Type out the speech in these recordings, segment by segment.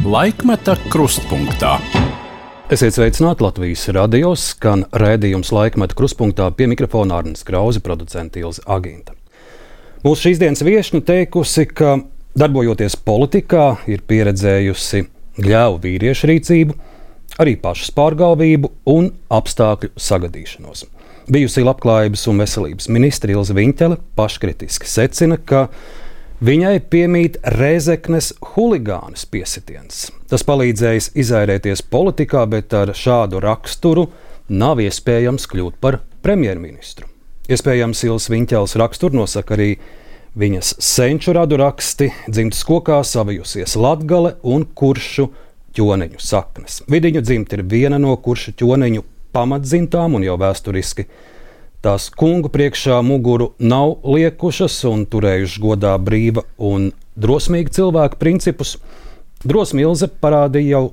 Laikmeta krustpunktā. Esiet sveicināti Latvijas radio, skan raidījums Laikmeta krustpunktā, pie mikrofona Arnis Krause, producente Ilze Agīnta. Mūsu šīs dienas viešņa teikusi, ka darbojoties politikā ir pieredzējusi gļēvu vīriešu rīcību, arī pašas pārgalvību un apstākļu sagadīšanos. Bijusi Labklājības un veselības ministre Ilze Viņķele paškritiski secina, ka viņai piemīt Rēzeknes huligānes piesitiens. Tas palīdzējis izairēties politikā, bet ar šādu raksturu nav iespējams kļūt par premjerministru. Iespējams, Ilzes Viņķeles raksturu nosaka arī viņas senču radu raksti, dzimtas kokā savijusies Latgale un Kuršu ķoneņu saknes. Vidiņu dzimta ir viena no Kuršu ķoneņu pamatdzimtām un jau vēsturiski tās kungu priekšā muguru nav liekušas un turējuši godā brīva un drosmīga cilvēka principus. Drosmi Ilze parādīja jau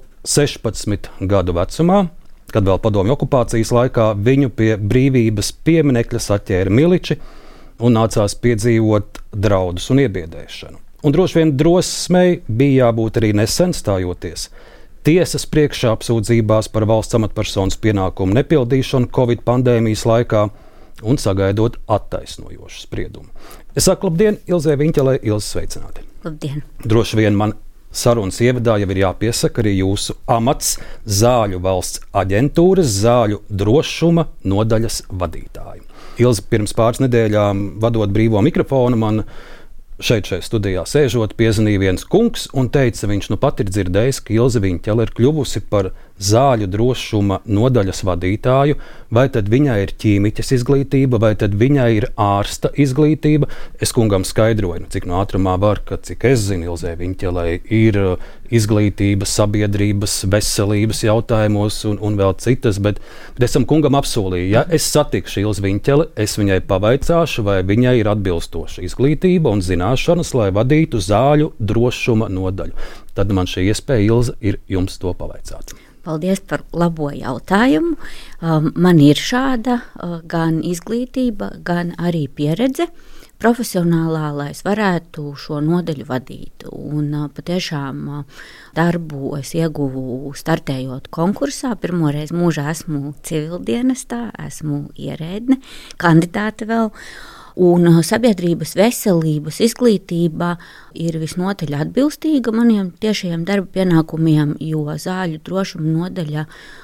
16 gadu vecumā, kad vēl padomju okupācijas laikā viņu pie brīvības pieminekļa saķēra miliči un nācās piedzīvot draudus un iebiedēšanu. Un droši vien drosmei bija jābūt arī nesen stājoties tiesas priekšā apsūdzībās par valsts amatpersonas pienākumu nepildīšanu Covid pandēmijas laikā un sagaidot attaisnojošu spriedumu. Es saku labdien Ilzei Viņķelei. Ilze, sveicināti. Labdien. Droši vien man sarunas ievadā jau ir jāpiesaka arī jūsu amats Zāļu valsts aģentūras zāļu drošuma nodaļas vadītāju. Ilze, pirms pāris nedēļām vadot brīvo mikrofonu, man šeit studijā sēžot piezvanīja viens kungs un teica, viņš nu pat ir dzirdējis, ka Ilze Viņķele ir kļuvusi par zāļu drošuma nodaļas vadītāju, vai tad viņai ir ķīmiķes izglītība, vai tad viņai ir ārsta izglītība. Es kungam skaidroju, cik no ātrumā var, ka cik es zinu, Ilzei Viņķelei ir izglītība sabiedrības veselības jautājumos un vēl citas, bet esam kungam apsolīju, ja es satikšu Ilzi Viņķeli, es viņai pavaicāšu, vai viņai ir atbilstoša izglītība un zināšanas, lai vadītu zāļu drošuma nodaļu. Tad man šī iespēja, Ilze, ir jums to pavaicāt. Paldies par labo jautājumu. Man ir šāda gan izglītība, gan arī pieredze profesionālā, lai es varētu šo nodaļu vadīt. Un patiešām darbu es ieguvu startējot konkursā. Pirmoreiz mūžā esmu civildienestā, esmu ierēdne, kandidāte vēl. Un sabiedrības veselības izglītība ir visnotaļ atbilstīga maniem tiešajiem darba pienākumiem, jo zāļu drošuma nodaļa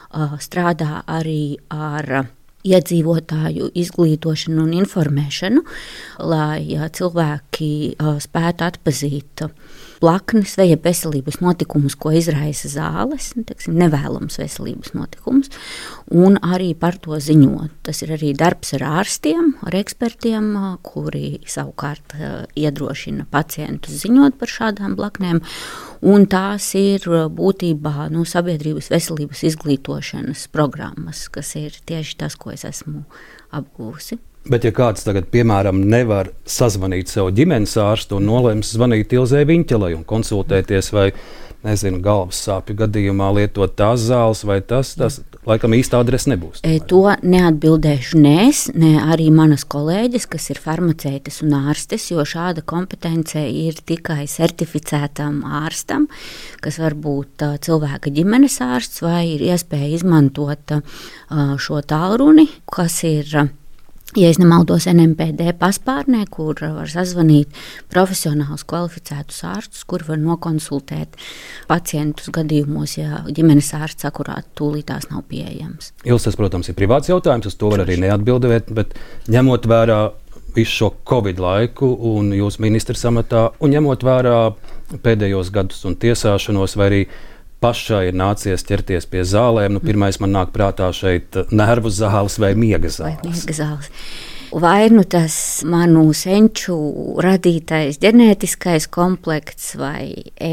strādā arī ar iedzīvotāju izglītošanu un informēšanu, lai cilvēki spētu atpazīt plaknes vai veselības notikumus, ko izraisa zāles, nevēlams veselības notikums, un arī par to ziņot. Tas ir arī darbs ar ārstiem, ar ekspertiem, kuri savukārt iedrošina pacientus ziņot par šādām plaknēm, un tās ir būtībā sabiedrības veselības izglītošanas programmas, kas ir tieši tas, ko es esmu apgūsi. Bet ja kāds tagad, piemēram, nevar sazvanīt savu ģimenes ārstu un nolēms zvanīt Ilzei Viņķelei un konsultēties vai, galvas sāpju gadījumā lietot tās zāles vai tas laikam īsta adrese nebūs. To neatbildēšu ne es, ne arī manas kolēģis, kas ir farmaceites un ārstes, jo šāda kompetence ir tikai certificētam ārstam, kas var būt cilvēka ģimenes ārsts vai ir iespēja izmantot šo tālruni, kas ir, ja es nemaldos, NMPD paspārnē, kur var sazvanīt profesionālus kvalificētus ārstus, kur var nokonsultēt pacientus gadījumos, ja ģimenes ārsts akurāt tūlītās nav pieejams. Ilze, tas, protams, ir privāts jautājums, uz to var arī neatbildēt, bet ņemot vērā visu šo Covid laiku un jūsu ministra amatā un ņemot vērā pēdējos gadus un tiesāšanos vai arī pašai ir nācies ķerties pie zālēm. Pirmais man nāk prātā šeit nervu zāles vai miega zāles. Vai tas manu senču radītais ģenētiskais komplekts vai,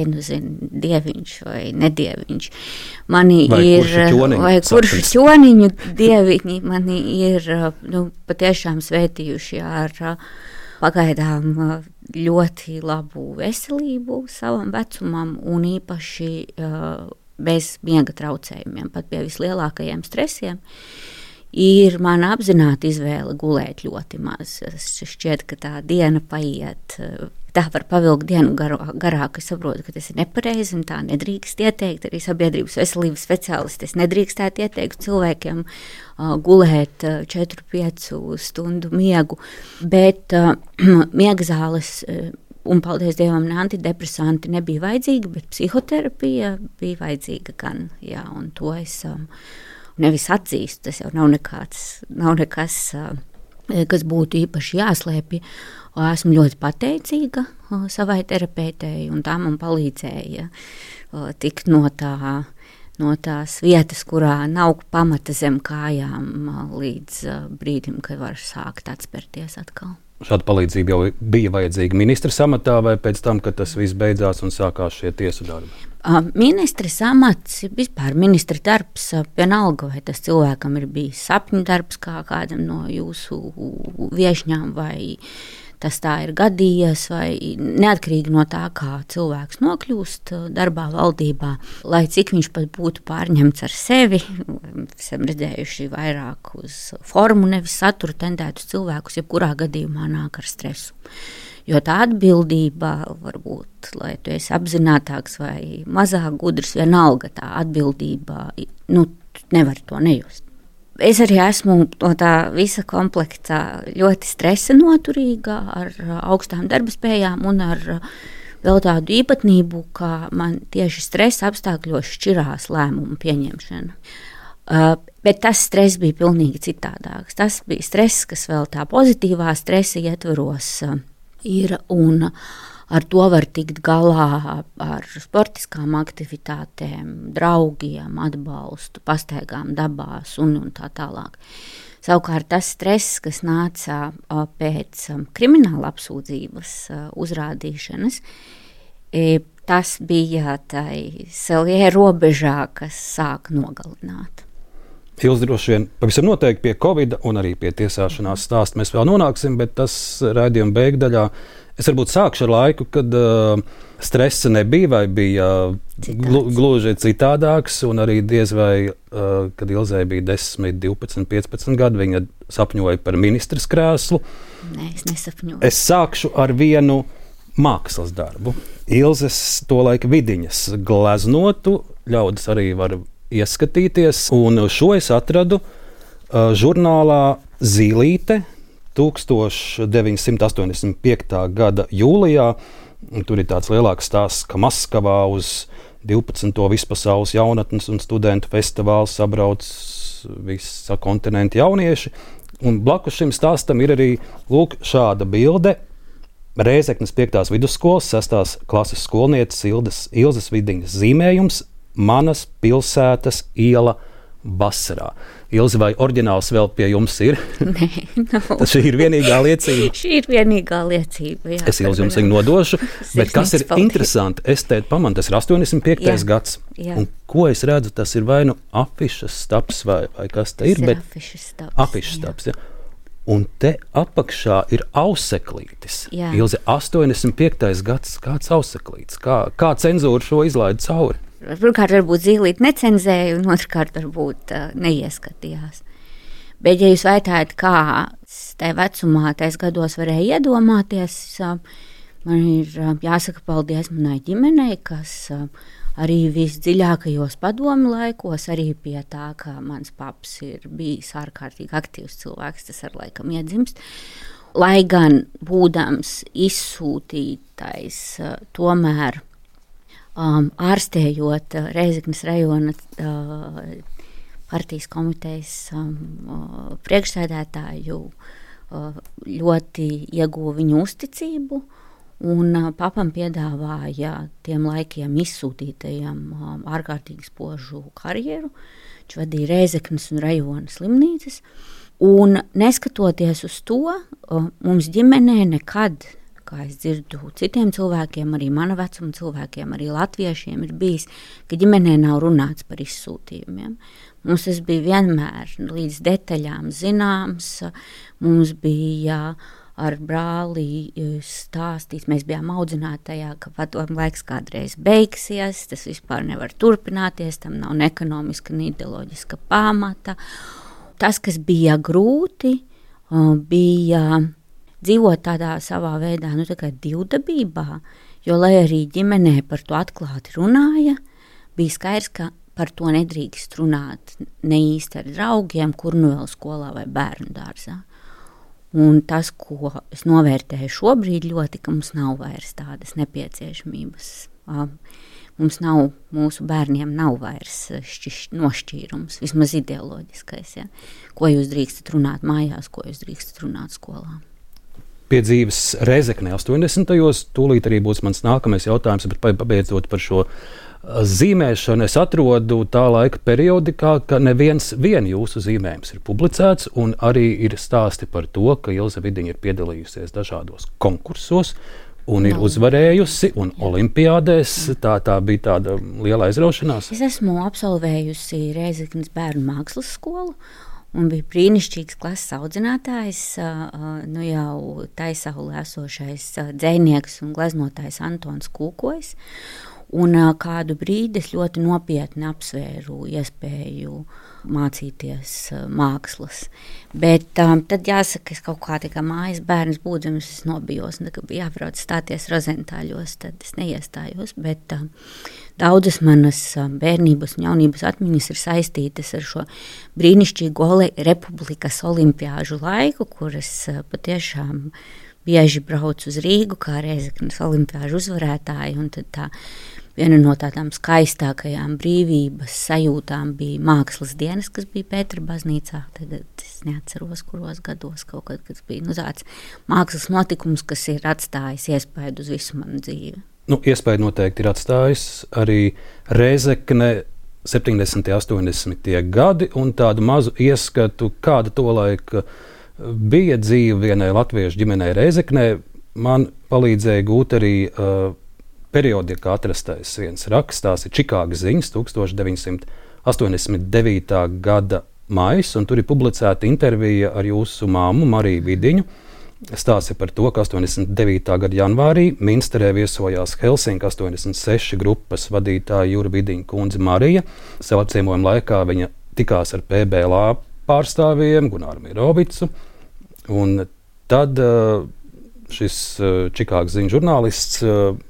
dieviņš vai nedieviņš. Mani kuršu ķoniņu dieviņi mani ir patiešām svētījuši ar pagaidām ļoti labu veselību savam vecumam un īpaši bez miega traucējumiem, pat pie vislielākajiem stresiem. Ir mana apzināta izvēle gulēt ļoti maz. Šķiet, ka tā diena paiet tā var pavilkt dienu garāk. Es saprotu, ka tas ir nepareizi un tā nedrīkst ieteikt. Arī sabiedrības veselības speciālisti es nedrīkstētu ieteikt cilvēkiem gulēt 4-5 stundu miegu, bet miega zāles un, paldies Dievam, ne antidepresanti nebija vajadzīgi, bet psihoterapija bija vajadzīga gan, jā, un to es nevis atzīstu, tas jau nav nekas, kas būtu īpaši jāslēpj. Esmu ļoti pateicīga savai terapeitei, un tā man palīdzēja tikt no tās vietas, kurā nav pamata zem kājām līdz brīdim, kad var sākt atspērties atkal. Šāda palīdzība jau bija vajadzīga ministra amatā vai pēc tam, kad tas viss beidzās un sākās šie tiesu darbi? Ministres amats, vispār ministra darbs, vienalga, vai tas cilvēkam ir bijis sapņu darbs kā kādam no jūsu viešņām, vai tas tā ir gadījies, vai neatkarīgi no tā, kā cilvēks nokļūst darbā valdībā, lai cik viņš pat būtu pārņemts ar sevi, esam redzējuši vairāk uz formu, nevis saturu tendētus cilvēkus, jebkurā gadījumā nāk ar stresu. Jo tā atbildība varbūt, lai tu esi apzinātāks vai mazāk gudrs, vienalga tā atbildība, nevar to nejust. Es arī esmu no tā visa komplekta ļoti stresa noturīga, ar augstām darba spējām un ar vēl tādu īpatnību, ka man tieši stresa apstākļos šķirās lēmumu pieņemšana. Bet tas stress bija pilnīgi citādāks. Tas bija stress, kas vēl tā pozitīvā stresa ietvaros ir, un ar to var tikt galā ar sportiskām aktivitātēm, draugiem, atbalstu, pastaigām dabās un tā tālāk. Savukārt tas stress, kas nāca pēc krimināla apsūdzības uzrādīšanas, tas bija tai Seljē robežā, kas sāk nogalināt. Ilze, droši vien pavisam noteikti pie Covid un arī pie tiesāšanās stāsta mēs vēl nonāksim, bet tas raidījuma beigdaļā es varbūt sākšu ar laiku, kad stresa nebija vai bija gluži citādāks, un arī diez vai, kad Ilzei bija 10, 12, 15 gadi, viņa sapņoja par ministras krēslu. Nē, es nesapņoju. Es sākšu ar vienu mākslas darbu. Ilzes tolaik vidiņas gleznotu, ļaudis arī var ieskatīties, un šo es atradu žurnālā Zīlīte 1985. Gada jūlijā. Tur ir tāds lielāks stāsts, ka Maskavā uz 12. vispasaules jaunatnes un studentu festivālu sabrauc visa kontinenta jaunieši. Un blakus šim stāstam ir arī šāda bilde. Rēzeknes 5. vidusskolas 6. klases skolnieces Ilzes Vidiņas zīmējums Manas pilsētas iela vasarā. Ilze, vai oriģināls vēl pie jums ir? Nē, nav. Šī ir vienīgā liecība. Šī ir vienīgā liecība, jā. Es Ilze jums viņu nodošu, bet kas ir interesanti, es te pamanu, tas ir 85. gads. Jā. Un ko es redzu, tas ir vai nu afišas stabs vai kas te ir, bet afišas stabs, jā. Un te apakšā ir auseklītis. Jā. Ilze, 85. gads, kāds auseklītis? Kā cenzūra šo izlaida cauri? Pirmkārt, varbūt Zīlīte necenzēja, un otrkārt, varbūt neieskatījās. Bet, ja jūs vaitājat, kā tajā vecumā, tais gados varēja iedomāties, man ir jāsaka paldies manai ģimenei, kas arī visdziļākajos padomu laikos, arī pie tā, ka mans paps ir bijis ārkārtīgi aktīvs cilvēks, tas ar laikam iedzimst. Lai gan būdams izsūtītais, tomēr ārstējot Rēzeknes rajona partijas komitejas priekšsēdētāju, ļoti ieguva viņu uzticību, un papam piedāvāja tiem laikiem izsūtītajam ārkārtīgi spožu karjeru. Viņš vadīja Rēzeknes un rajona slimnīcas, un neskatoties uz to, mums ģimenē nekad, kā es dzirdu citiem cilvēkiem, arī mana vecuma cilvēkiem, arī latviešiem ir bijis, ka ģimenē nav runāts par izsūtījumiem. Mums tas bija vienmēr līdz detaļām zināms, mums bija ar brāli stāstīts, mēs bijām audzināti tajā, ka padomu laiks kādreiz beigsies, tas vispār nevar turpināties, tam nav ne ekonomiska, ne ideoloģiska pamata. Tas, kas bija grūti, bija dzīvot tādā savā veidā, tā kā divdabībā, jo, lai arī ģimenē par to atklāti runāja, bija skaidrs, ka par to nedrīkst runāt ne īsti ar draugiem, kur nu vēl skolā vai bērnu dārzā. Un tas, ko es novērtēju šobrīd ļoti, ka mums nav vairs tādas nepieciešamības. Mūsu bērniem nav vairs nošķīrums, vismaz ideoloģiskais. Ja? Ko jūs drīkstat runāt mājās, ko jūs drīkstat runāt skolā. Pie dzīves Rēzeknē 80. tūlīt arī būs mans nākamais jautājums, bet pabeidzot par šo zīmēšanu, es atrodu tā laika periodikā, ka neviens jūsu zīmējums ir publicēts, un arī ir stāsti par to, ka Ilze Vidiņa ir piedalījusies dažādos konkursos un ir uzvarējusi, un olimpiādēs tā bija tāda liela aizraušanās. Es esmu absolvējusi Rēzeknes bērnu mākslas skolu, un bija brīnišķīgs klases audzinātājs, jau taisaulē esošais dzejnieks un gleznotājs Antons Kūkojs. Un kādu brīdi es ļoti nopietni apsvēru iespēju mācīties mākslas. Bet tad jāsaka, es kaut kā mājas bērns būdams, es nobijos, un kad bija jābrauc stāties Rozentāļos, tad es neiestājos, bet daudzas manas bērnības un jaunības atmiņas ir saistītas ar šo brīnišķīgo Republikas olimpiāžu laiku, kur es patiešām bieži braucu uz Rīgu kā Rēzeknes olimpiāžu uzvarētāji, un tad viena no tādām skaistākajām brīvības sajūtām bija mākslas dienas, kas bija Pētera baznīcā. Tagad es neatceros, kuros gados kaut kad, kad bija tāds mākslas notikums, kas ir atstājis iespaidu uz visu manu dzīvi. Iespaidu noteikti ir atstājis arī Rēzekne 70. 80. gadi un tādu mazu ieskatu, kāda tolaik bija dzīve vienai latviešu ģimenei Rēzeknē. Man palīdzēja gūt arī periodikā atrastais viens raksts, tās ir Čikāgas ziņas, 1989. gada maijs, un tur ir publicēta intervija ar jūsu māmu Mariju Vidiņu. Stāsta par to, ka 89. gada janvārī Minsterē viesojās Helsinku 86 grupas vadītāja Jura Vidiņa kundze Marija. Savā apciemojuma laikā viņa tikās ar PBLA pārstāvjiem Gunāru Mirovicu, un tad šis Čikāgas ziņu žurnālists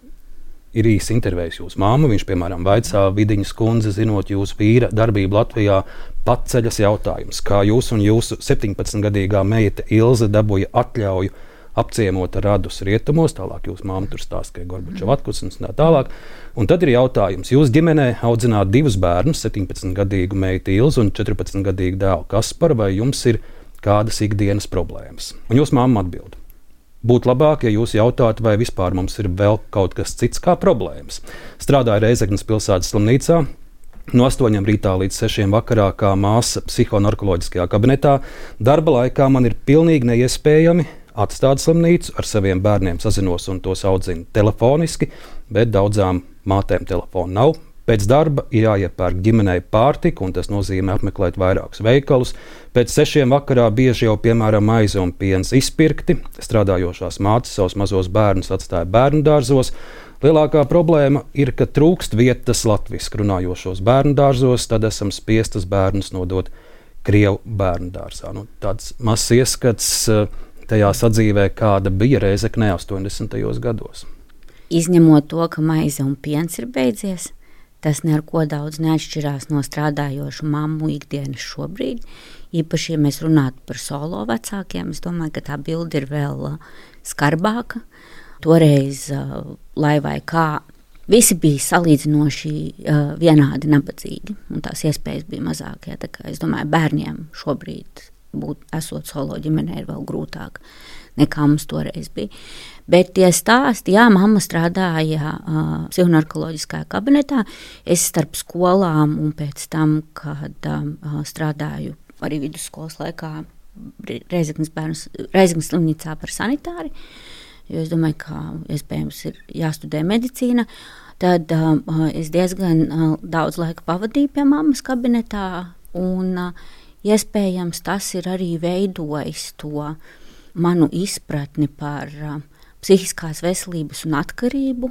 ir īsi intervējis jūsu māmu. Viņš, piemēram, vaicā Vidiņas kundze, zinot jūsu vīra darbību Latvijā, paceļas jautājums, kā jūs un jūsu 17-gadīgā meita Ilze dabūja atļauju apciemot radus rietumos, tālāk jūsu māma tur stāsta, ka Gorbačova atkusis un tā tālāk. Un tad ir jautājums, jūs ģimenē audzināt divus bērnus, 17-gadīgu meitu Ilzi un 14-gadīgu dēlu Kasparu, vai jums ir kādas ikdienas problēmas? Un jūsu māma atbild: būtu labāk, ja jūs jautātu, vai vispār mums ir vēl kaut kas cits kā problēmas. Strādāju Rēzeknes pilsētas slimnīcā no 8 rītā līdz 6 vakarā kā māsa psihonarkoloģiskajā kabinetā. Darba laikā man ir pilnīgi neiespējami atstāt slimnīcu, ar saviem bērniem sazinos un tos audzinu telefoniski, bet daudzām mātēm telefonu nav. Pēc darba ir jāiepērk ģimenei pārtika, un tas nozīmē apmeklēt vairākus veikalus. Pēc 6 vakarā bieži jau, piemēram, maize un piens izpirkti. Strādājošās mātes savus mazos bērnus atstāja bērnu dārzos. Lielākā problēma ir, ka trūkst vietas latviski runājošos bērnu dārzos, tad esam spiestas bērnus nodot Krievu bērnu dārzā. Tāds mazs ieskats tajā sadzīvē, kāda bija Rēzeknē 80. gados. Izņemot to, ka maize un piens ir beidzies, tas neko daudz neatšķirās no strādājošu mammu ikdienas šobrīd. Īpaši, ja mēs runātu par solo vecākiem, es domāju, ka tā bilde ir vēl skarbāka. Toreiz, lai vai kā, visi bija salīdzinoši vienādi nabadzīgi, un tās iespējas bija mazākie. Tā kā es domāju, bērniem šobrīd esot solo ģimenē ir vēl grūtāk nekā mums toreiz bija. Bet tie stāsti, jā, mamma strādāja psihonarkoloģiskajā kabinetā. Es starp skolām un pēc tam, kad strādāju arī vidusskolas laikā Rēzeknes slimnīcā par sanitāri, jo es domāju, ka iespējams ir jāstudē medicīna, tad es diezgan daudz laika pavadīju pie mammas kabinetā, un iespējams tas ir arī veidojis to manu izpratni par psihiskās veselības un atkarību,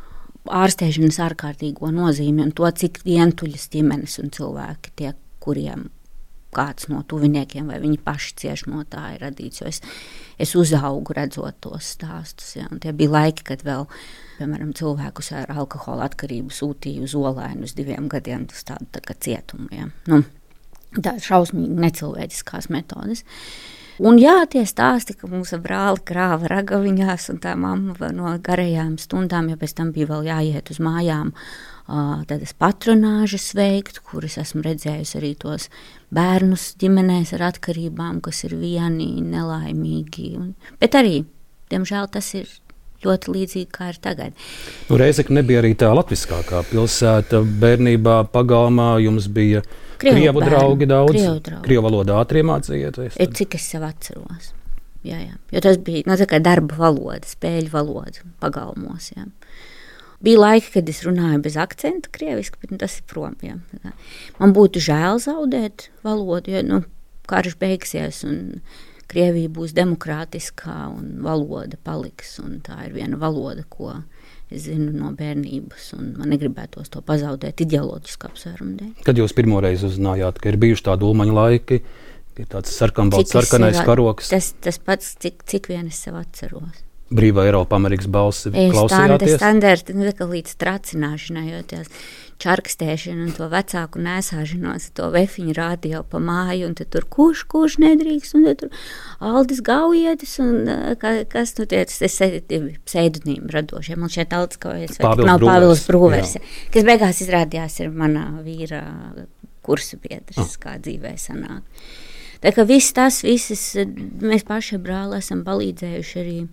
ārstēšanas ārkārtīgo nozīmi un to, cik vientuļas ģimenes un cilvēki tie, kuriem kāds no tuviniekiem vai viņi paši cieši no tā ir radīts, jo es uzaugu redzot tos stāstus, ja, un tie bija laiki, kad vēl, piemēram, cilvēkus ar alkohola atkarību sūtīja uz Olainu uz 2 gadiem, tas tādu tā kā cietumu, ja. Nu, tā šausmīgi necilvēciskās metodes. Un jā, tie stāsti, ka mūsu brāli krāva ragaviņās un tā mamma no garajām stundām, jo pēc tam bija vēl jāiet uz mājām, tādas patronāžas veikt, kuras esmu redzējusi arī tos bērnus ģimenēs ar atkarībām, kas ir vieni, nelaimīgi. Bet arī, diemžēl, tas ir ļoti līdzīgi, kā ir tagad. Nu, Reizekne nebija arī tā latviskākā pilsēta. Bērnībā pagalmā jums bija krievu draugi daudz. Krievu valodā ātri iemācījieties? Cik es sev atceros. Jā. Jo tas bija tā kā darba valoda, spēļu valoda pagalmos. Jā. Bija laiki, kad es runāju bez akcenta krieviski, bet tas ir prom. Jā. Man būtu žēl zaudēt valodu, jo karš beigsies un Krievija būs demokrātiskā un valoda paliks. Un tā ir viena valoda, ko es zinu no bērnības, un man negribētos to pazaudēt ideoloģisku apsvērumu dēļ. Kad jūs pirmoreiz uzzinājāt, ka ir bijuši tādi ulmaņu laiki, ka ir tāds sarkanais karoks? Tas pats, cik vien es sev atceros. Brīvā Eiropa Amerikas balss klausījāties? Standarti, kā līdz tracināšanai, jo tās čarkstēšana un to vecāku nēsāšanos, to vefiņu rādio pa māju, un tad tur kurš nedrīkst, un tad tur Aldis Gaujietis, un kas nu tie pseidonīmi radošie. Man šeit Aldis Gaujietis, nav Pāvils Brūvers, kas beigās izrādījās ir manā vīra kursu biedrs, kā dzīvē sanāk. Tā kā visas, mēs paši brāli esam palīdzējuši arī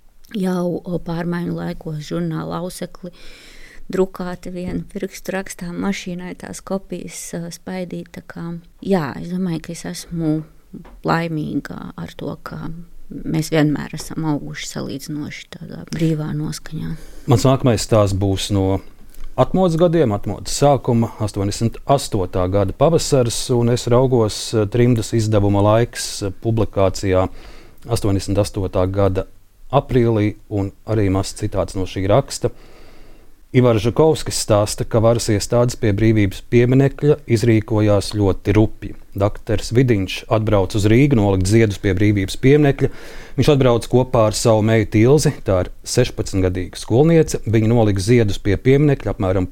jau pārmaiņu laikos žurnāla Ausekli, drukāti vienu pirkstu rakstām mašīnai, tās kopijas spaidīt. Tā kā, jā, es domāju, ka es esmu laimīga ar to, ka mēs vienmēr esam auguši salīdzinoši tādā brīvā noskaņā. Mans nākamais stāsts būs no atmodas gadiem, atmodas sākuma, 88. gada pavasars, un es raugos trimdas izdevuma laiks publikācijā 88. gada aprīlī, un arī mazs citāts no šī raksta. Ivars Žukovskis stāsta, ka varas iestādes pie brīvības pieminekļa izrīkojās ļoti rupji. Dakters Vidiņš atbrauc uz Rīgu nolikt ziedus pie brīvības pieminekļa. Viņš atbrauc kopā ar savu meitu Ilzi, tā ir 16-gadīga skolniece. Viņa nolika ziedus pie pieminekļa apmēram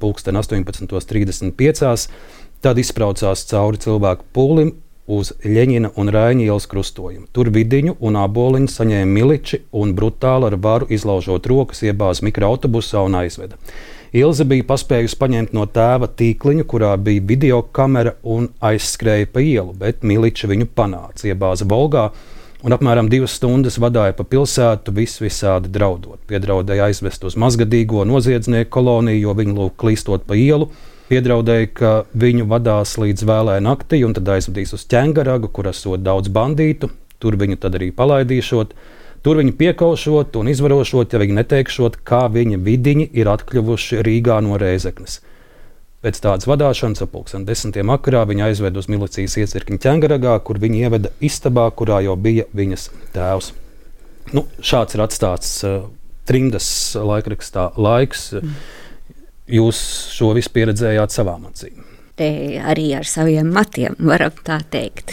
18:35. Tad izbraucās cauri cilvēku pūlim uz Ļeņina un Raiņa ielas krustojumu. Tur Vidiņu un Āboliņu saņēma miliči un brutāli ar varu izlaužot rokas iebāza mikroautobusā un aizveda. Ilze bija paspējusi paņemt no tēva tīkliņu, kurā bija videokamera, un aizskrēja pa ielu, bet miliči viņu panāca, iebāza Volgā un apmēram 2 stundas vadāja pa pilsētu visādi draudot. Piedraudēja aizvest uz mazgadīgo noziedznieku koloniju, jo viņi lūk klīstot pa ielu. Piedraudēja, ka viņu vadās līdz vēlai naktī un tad aizvedīs uz Ķengaragu, kur esot daudz bandītu. Tur viņu tad arī palaidīšot. Tur viņu piekaušot un izvarošot, ja viņi neteikšot, kā viņa Vidiņi ir atkļuvuši Rīgā no Rēzeknes. Pēc tādas vadāšanas ap 10. vakarā viņa aizveda uz milicijas iecirkņu Ķengaragā, kur viņi ieveda istabā, kurā jau bija viņas tēvs. Šāds ir atstāts trimdas laikrakstā Laiks. Jūs šo visu pieredzējāt savām acīm? Te arī ar saviem matiem varam tā teikt,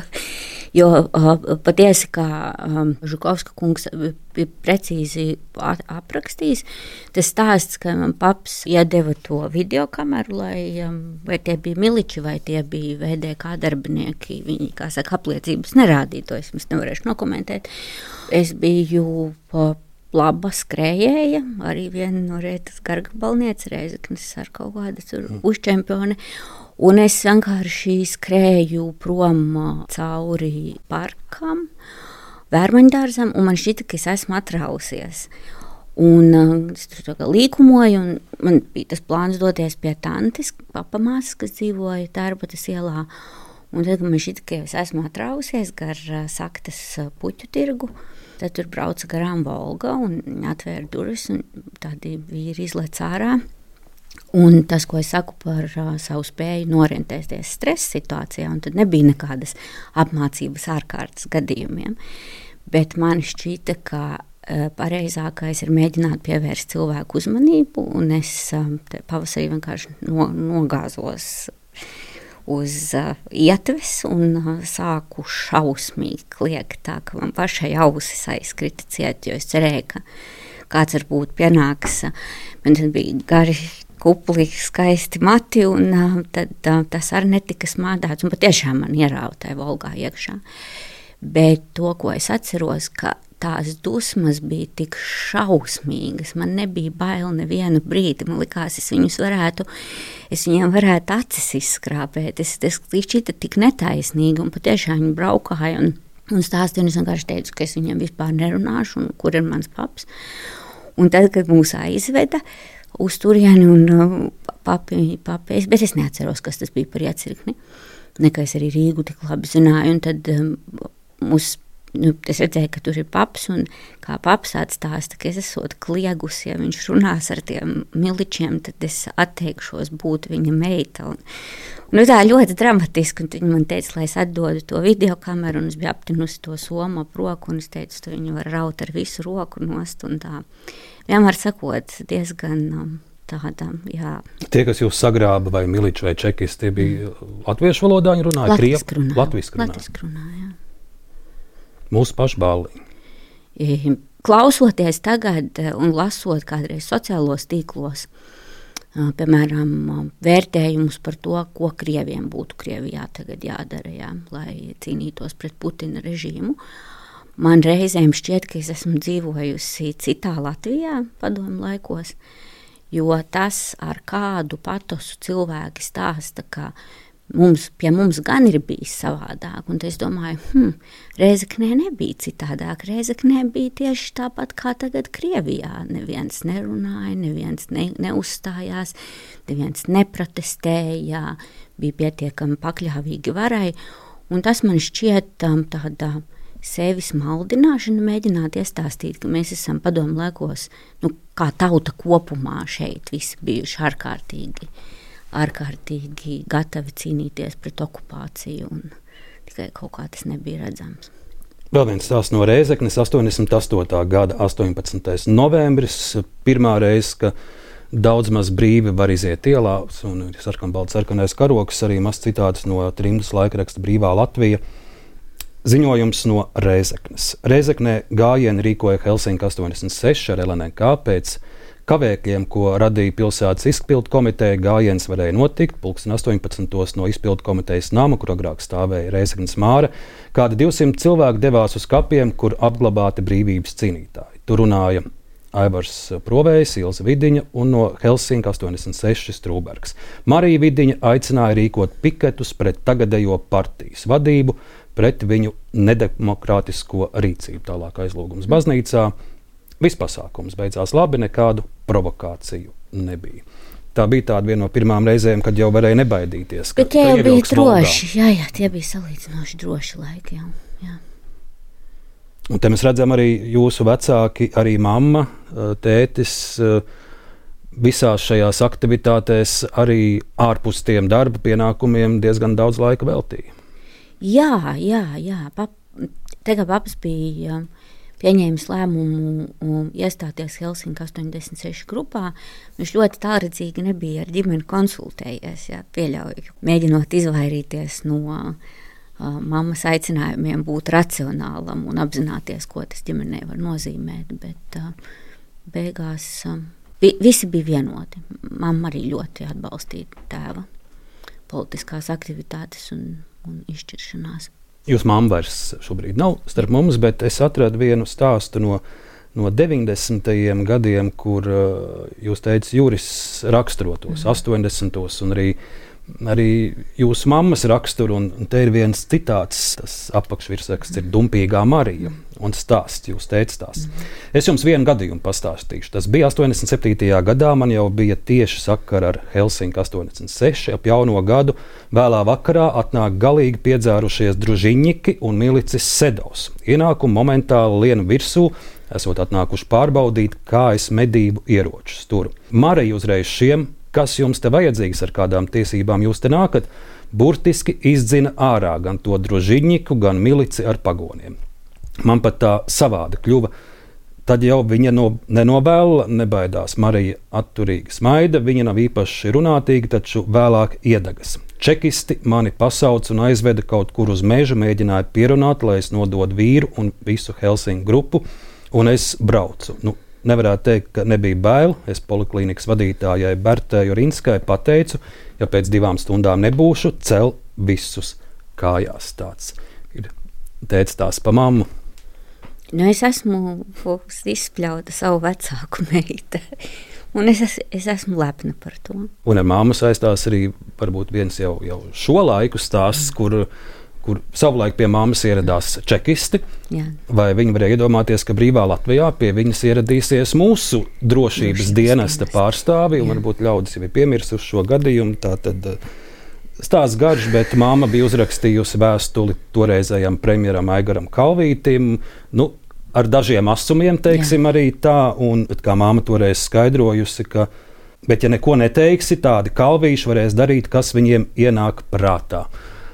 jo patiesi, kā Žukovska kungs precīzi aprakstījis, tas stāsts, ka man paps iedeva to videokameru, vai tie bija miliči, vai tie bija VDK darbinieki, viņi, kā saka, apliecības nerādīja, to es nevarēšu nokomentēt. Es biju laba skrējēja, arī viena no Rētas gargabalniece, Reizeknes ar kaut kāda tur uzčempione, un es vienkārši skrēju prom cauri parkam, Vērmaņdārzam, un man šķita, ka es esmu atrausies. Un es tur līkumoju, un man bija tas plāns doties pie tantes, papamāsas, kas dzīvoja Tērbatas ielā, un tad man šķita, ka es esmu atrausies gar Saktas puķu tirgu. Tad tur brauca garām Volga un atvēra durvis, un tādi vīri izlec ārā. Un tas, ko es saku par savu spēju norientēties stresa situācijā, un tad nebija nekādas apmācības ārkārtas gadījumiem. Bet man šķita, ka pareizākais ir mēģināt pievērst cilvēku uzmanību, un es pavasarī vienkārši nogāzos uz ietves un sāku šausmīgi kliegt tā, ka man pašai ausis aizkrita ciet, jo es cerēju, ka kāds varbūt pienāks. Man tad bija gari kupli, skaisti mati, un tad tas arī netika smādāts, un patiešām man ierāva tajā Volgā iekšā. Bet to, ko es atceros, ka tās dusmas bija tik šausmīgas, man nebija bail nevienu brīdi, man likās, es viņiem varētu acis izskrāpēt, es šķita tik netaisnīgi, un patiešām viņi braukāja, un stāstīja, un es vienkārši teicu, ka es viņiem vispār nerunāšu, un kur ir mans paps. Un tad, kad mūs aizveda uz turieni, un papi, bet es neatceros, kas tas bija par iecirkni, nekā es arī Rīgu tik labi zināju, un tad es redzēju, ka tur ir paps, un kā paps atstāsta, ka es esmu kliegusi, ja viņš runās ar tiem miličiem, tad es atteikšos būt viņa meita. Un tā ļoti dramatiski, un viņi man teica, lai es atdodu to videokameru, un es biju aptinusi to somu ap roku, un es teicu, ka viņi var raut ar visu roku nost, un tā. Vienmēr sakot, diezgan tāda, jā. Tie, kas jūs sagrāba, vai miliči, vai čekisti, tie bija latviešu valodā, viņi runāja krievu? Latviski runāja, jā. Mūsu pašbāliņi. Klausoties tagad un lasot kādreiz sociālos tīklos, piemēram, vērtējumus par to, ko Krieviem būtu Krievijā tagad jādara, jā, lai cīnītos pret Putina režīmu, man reizēm šķiet, ka es esmu dzīvojusi citā Latvijā padomu laikos, jo tas, ar kādu patosu cilvēki stāsta, ka pie mums gan ir bijis savādāk, un es domāju, Rēzeknē nebija citādāk, Rēzeknē bija tieši tāpat kā tagad Krievijā. Neviens nerunāja, neviens neuzstājās, neviens neprotestēja, bija pietiekami pakļāvīgi varai, un tas man šķiet tāda sevis maldināšana, mēģināt iestāstīt, ka mēs esam padomu laikos, kā tauta kopumā šeit visi bijuši ārkārtīgi gatavi cīnīties pret okupāciju, un tikai kaut kā tas nebija redzams. Vēl viens stāsts no Rēzeknes, 88. gada 18. novembris, pirmā reize, ka daudz maz brīvi var iziet ielās, un ir sarkanbalts-sarkanais karoks, arī maz citāts no trimdas laikraksta Brīvā Latvija. Ziņojums no Rēzeknes. Rēzeknē gājienu rīkoja Helsinki 86 ar LNK pēc kavēkļiem, ko radīja pilsētas izpildu komiteja. Gājiens varēja notikt 18. no izpildu komitejas nama, kur agrāk stāvēja Rēzeknes māra. Kādi 200 cilvēki devās uz kapiem, kur apglabāti brīvības cīnītāji. Tur runāja Aivars Provējs, Ilze Vidiņa un no Helsinki 86 Strūbergs. Marija Vidiņa aicināja rīkot piketus pret tagadējo partijas vadību, pret viņu nedemokrātisko rīcību. Tālāk aizlūgums baznīcā. Viss pasākums beidzās labi, nekādu provokāciju nebija. Tā bija tāda viena no pirmām reizēm, kad jau varēja nebaidīties. Bet tie jau bija droši, jā, tie bija salīdzinoši droši laiki, jā. Un te mēs redzam arī jūsu vecāki, arī mamma, tētis, visās šajās aktivitātēs arī ārpus tiem darba pienākumiem diezgan daudz laika veltīja. Jā. Tagad paps bija pieņēmis lēmumu iestāties Helsinki 86 grupā. Viņš ļoti tālredzīgi nebija ar ģimeni konsultējies, pieļauju, mēģinot izvairīties no mammas aicinājumiem būt racionālam un apzināties, ko tas ģimenei var nozīmēt, bet beigās visi bija vienoti. Mamma arī ļoti atbalstīja tēva politiskās aktivitātes un izšķiršanās. Jūs mamma vairs šobrīd nav starp mums, bet es atradu vienu stāstu no 90. gadiem, kur jūs teicat, Juris raksturotos 80. un arī jūsu mammas raksturu, un te ir viens citāts, tas apakšvirsraksts ir Dumpīgā Marija, un stāsts, jūs teicat stāsts. Es jums vienu gadījumu pastāstīšu. Tas bija 87. gadā, man jau bija tieši sakara ar Helsinki 86, ap jauno gadu, vēlā vakarā atnāk galīgi piedzērušies družiņņiki un milicis Sedovs. Ienākumu momentāli lienu virsū, esot atnākuši pārbaudīt, kā es medību ieročus turu. Marija uzreiz šiem, kas jums te vajadzīgs, ar kādām tiesībām jūs te nākat, burtiski izdzina ārā gan to družiņņiku, gan milici ar pagoniem. Man pat tā savāda kļuva. Tad jau viņa nenobēla, nebaidās. Marija atturīgi smaida, viņa nav īpaši runātīga, taču vēlāk iedegas. Čekisti mani pasauca un aizveda kaut kur uz mežu, mēģināja pierunāt, lai es nododu vīru un visu Helsinku grupu, un es braucu. Nevarētu teikt, ka nebija bail. Es poliklīnikas vadītājai Bertai Jurinskai pateicu, ja pēc 2 stundām nebūšu, cel visus kājās. Tāds ir teicis tās pa mammu. Es esmu izspļauta savu vecāku meitu. Un es esmu lepna par to. Un ar māmu saistās arī varbūt viens jau šo laiku stāsts, kur savulaik pie māmas ieradās čekisti. Jā. Vai viņi varēja iedomāties, ka brīvā Latvijā pie viņas ieradīsies mūsu drošības dienesta pārstāvi, un varbūt ļaudis jau ir piemirsuši šo gadījumu. Tātad stāsts garš, bet māma bija uzrakstījusi vēstuli toreizējam premjeram Aigaram Kalvītim, ar dažiem asumiem, teiksim, arī tā, bet kā māma toreiz skaidrojusi, ka, bet ja neko neteiksi, tādi kalvīši varēs darīt, kas viņiem ienāk prātā.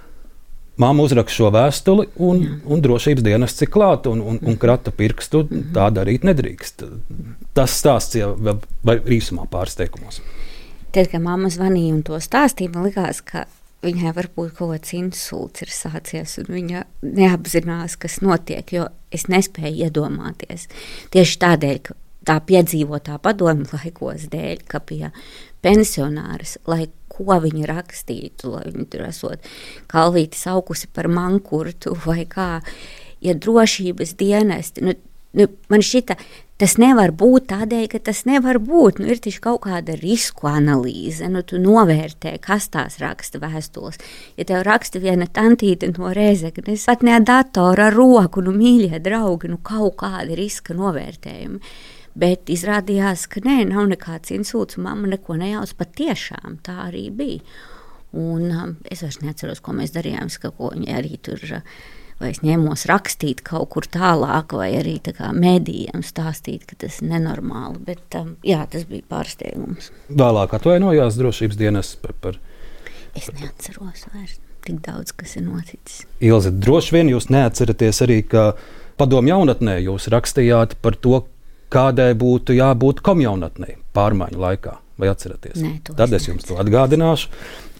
Māma uzraksta šo vēstuli, un drošības dienests ir klāt, un krata pirkstu, tā darīt nedrīkst. Tas stāsts jau vai īsumā pārsteigumos. Tad, kad mamma zvanīja un to stāstīja, man likās, ka viņai varbūt kaut kāds insults ir sācies, un viņa neapzinās, kas notiek, jo es nespēju iedomāties. Tieši tādēļ, ka tā piedzīvotā padomju laikos dēļ, ka pie pensionāras, lai ko viņa rakstītu, lai viņa tur esot Kalvīti saukusi par mankurtu vai kā, ja drošības dienesti, man šķita, tas nevar būt tādēļ, ka tas nevar būt. Ir taču kaut kāda risku analīze. Tu novērtē, kas tās raksta vēstules. Ja tev raksta viena tantīte no Rēzeknes, pat ne ar datoru, ar roku, mīļie draugi, kaut kādi riska novērtējumi. Bet izrādījās, ka nav nekāds insults, un mamma neko nejauc, patiešām tā arī bija. Un es vairs neatceros, ko mēs darījām, ka ko viņi arī tur... vai es ņēmos rakstīt kaut kur tālāk, vai arī tā kā mēdījiem stāstīt, ka tas ir nenormāli, bet jā, tas bija pārsteigums. Vēlāk atvainojās drošības dienas par... Es neatceros vairs tik daudz, kas ir noticis. Ilze, droši vien jūs neatceraties arī, ka padomju jaunatnē jūs rakstījāt par to, kādai būtu jābūt komjaunatnē pārmaiņu laikā, vai atceraties? Nē, tad es jums to atgādināšu.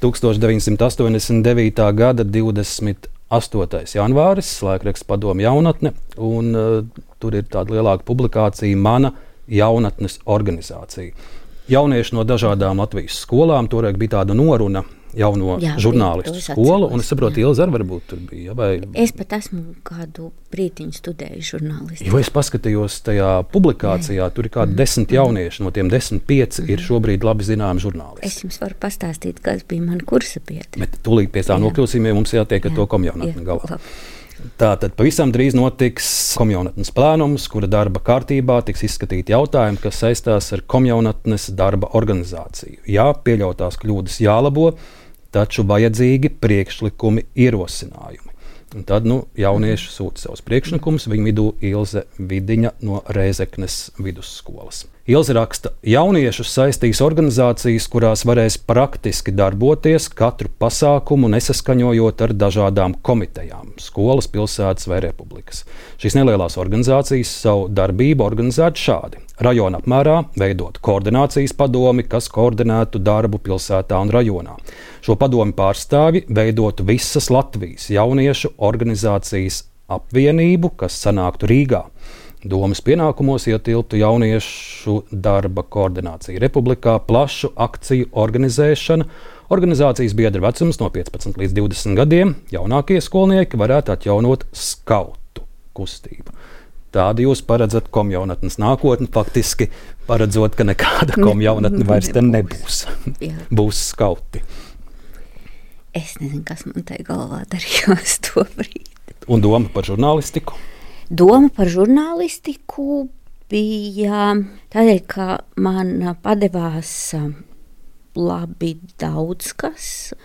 1989. gada 28. janvāris, laikraksts Padomju jaunatne, un tur ir tāda lielāka publikācija Mana jaunatnes organizācija. Jaunieši no dažādām Latvijas skolām, toreiz bija tāda noruna jauno žurnālistu skolu, un es saprotu, Ilze arī varbūt tur bija. Vai... Es pat esmu kādu brītiņu studēju žurnālistu. Jo es paskatījos tajā publikācijā, tur ir kādi 10 jaunieši, no tiem 5 ir šobrīd labi zināmi žurnālisti. Es jums varu pastāstīt, kas bija man kursa biedri. Bet tūlīt pie tā nokļūsim, ja mums jātiek ar to komjaunatni galā. Tātad pavisam drīz notiks komjaunatnes plānums, kura darba kārtībā tiks izskatīti jautājumi, kas saistās ar komjaunatnes darba organizāciju. Jā, pieļautās kļūdas jālabo, taču vajadzīgi priekšlikumi, ierosinājumi. Un tad jaunieši sūta savus priekšlikumus, viņu vidū Ilze Vidiņa no Rēzeknes vidusskolas. Ilze raksta, jauniešus saistīs organizācijas, kurās varēs praktiski darboties katru pasākumu, nesaskaņojot ar dažādām komitejām, skolas, pilsētas vai republikas. Šīs nelielās organizācijas savu darbību organizētu šādi. Rajona apmērā veidot koordinācijas padomi, kas koordinētu darbu pilsētā un rajonā. Šo padomi pārstāvi veidotu visas Latvijas jauniešu organizācijas apvienību, kas sanāktu Rīgā. Domas pienākumos ietilptu jauniešu darba koordinācija republikā, plašu akciju organizēšana, organizācijas biedra vecums no 15 līdz 20 gadiem, jaunākie skolnieki varētu atjaunot skautu kustību. Tādu jūs paredzat komjaunatnes nākotni, faktiski paredzot, ka nekāda komjaunatne vairs te nebūs. Būs skauti. Es nezinu, kas man te galvā darījās to brīdi. Un doma par žurnālistiku? Doma par žurnālistiku bija tādēļ, ka man padevās labi daudz kas,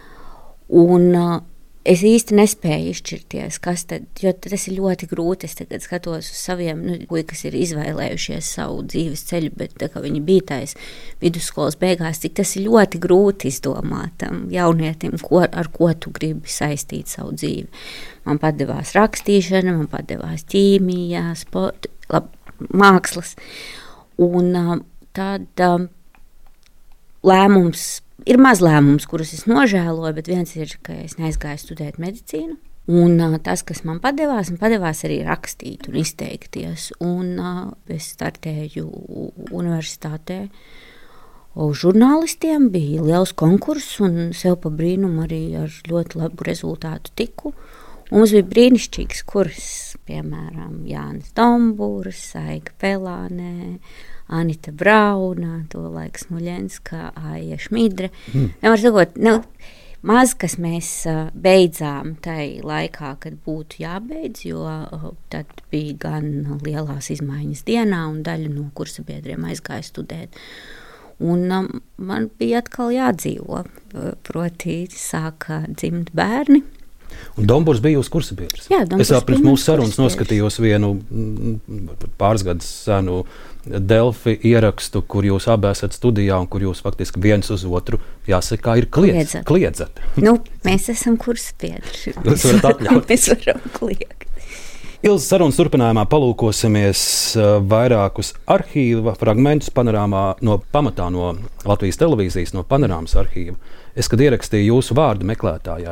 un es īsti nespēju izšķirties, kas tad, jo tas ir ļoti grūti. Es tagad skatos uz saviem, kas ir izvēlējušies savu dzīves ceļu, bet tā kā viņi bija tais vidusskolas beigās, cik tas ir ļoti grūti izdomāt jaunietim, ar ko tu gribi saistīt savu dzīvi. Man padevās rakstīšana, man padevās ķīmija, mākslas, un tad lēmums Ir maz lēmums, kurus es nožēloju, bet viens ir, ka es neaizgāju studēt medicīnu. Un tas, kas man padevās arī rakstīt un izteikties. Un es startēju universitātē uz žurnālistiem, bija liels konkurss un sev pa brīnumu arī ar ļoti labu rezultātu tiku. Un mums bija brīnišķīgs kurs, piemēram, Jānis Dombūrs, Saiga Pelānē, Anita Brauna, tolaik Smuļenska, Aija Šmidre. Nevar sakot, maz, kas mēs beidzām tai laikā, kad būtu jābeidz, jo tad bija gan lielās izmaiņas dienā un daļa no kursabiedriem aizgāja studēt. Un man bija atkal jādzīvo, proti sāka dzimt bērni. Un Dombūrs bija jūsu kursabiedrs? Jā, es vēl pirms mūsu sarunas noskatījos vienu pāris gadus senu Delfi ierakstu, kur jūs abi esat studijā un kur jūs faktiski viens uz otru, jāsaka, ir kliedzat. Mēs esam kursabiedri. Jūs varat atļaut. Mēs varam kliegt. Ilzas sarunas turpinājumā palūkosimies vairākus arhīva fragmentus pamatā no Latvijas televīzijas, no Panorāmas arhīva. Es, kad ierakstīju jūsu vārdu meklētājā,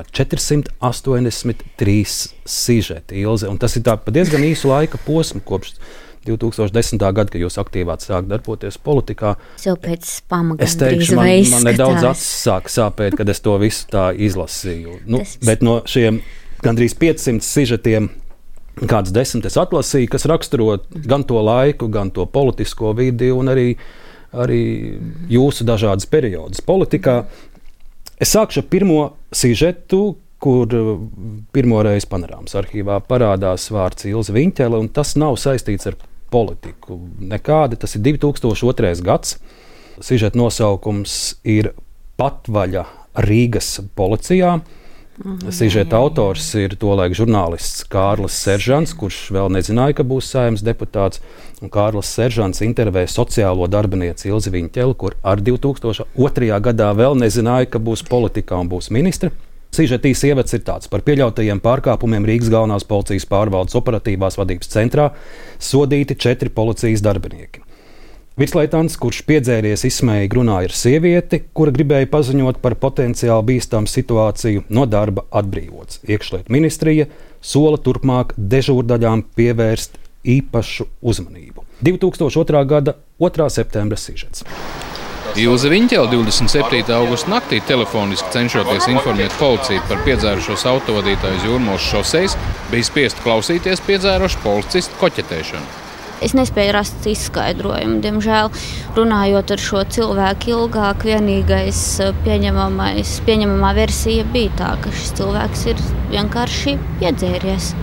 483 sižeti, Ilze, un tas ir tā pa diezgan īsu laika posmu, kopš 2010. gada, kad jūs aktīvāk sāk darboties politikā. Es jau pēc pamagana es teikšu, man nedaudz acis sāk sāpēt, kad es to visu tā izlasīju. Bet no šiem gandrīz 500 sižetiem kāds 10 es atlasīju, kas raksturo gan to laiku, gan to politisko vidi un arī jūsu dažādas periodus politikā. Es sākšu ar pirmo sižetu, kur pirmoreiz Panorāmas arhīvā parādās vārds Ilze Viņķele, un tas nav saistīts ar politiku nekādi. Tas ir 2002. gads. Sižeta nosaukums ir Patvaļa Rīgas policijā. Sižeta autors ir tolaik žurnālists Kārlis Seržants, kurš vēl nezināja, ka būs Saeimas deputāts. Un Kārlis Seržants intervē sociālo darbinieci Ilzi Viņķeli, kur ar 2002. gadā vēl nezināja, ka būs politikā un būs ministra. Sižetīs ievads ir tāds: par pieļautajiem pārkāpumiem Rīgas galvenās policijas pārvaldes operatīvās vadības centrā sodīti 4 policijas darbinieki. Virsleitnants, kurš piedzēries izsmējīgi runāja ar sievieti, kura gribēja paziņot par potenciāli bīstamu situāciju, no darba atbrīvots. Iekšlietu ministrija sola turpmāk dežūrdaļām pievērst īpašu uzmanību. 2002. gada 2. septembra sižets. Ilze Viņķele 27. augusta naktī telefoniski cenšoties informēt policiju par piedzērušos autovadītāju uz Jūrmālas šosejas, bija spiest klausīties piedzērušu policistu koķetēšanu. Es nespēju rast izskaidrojumu. Diemžēl, runājot ar šo cilvēku ilgāk, vienīgais pieņemamā versija bija tā, ka šis cilvēks ir vienkārši piedzēries.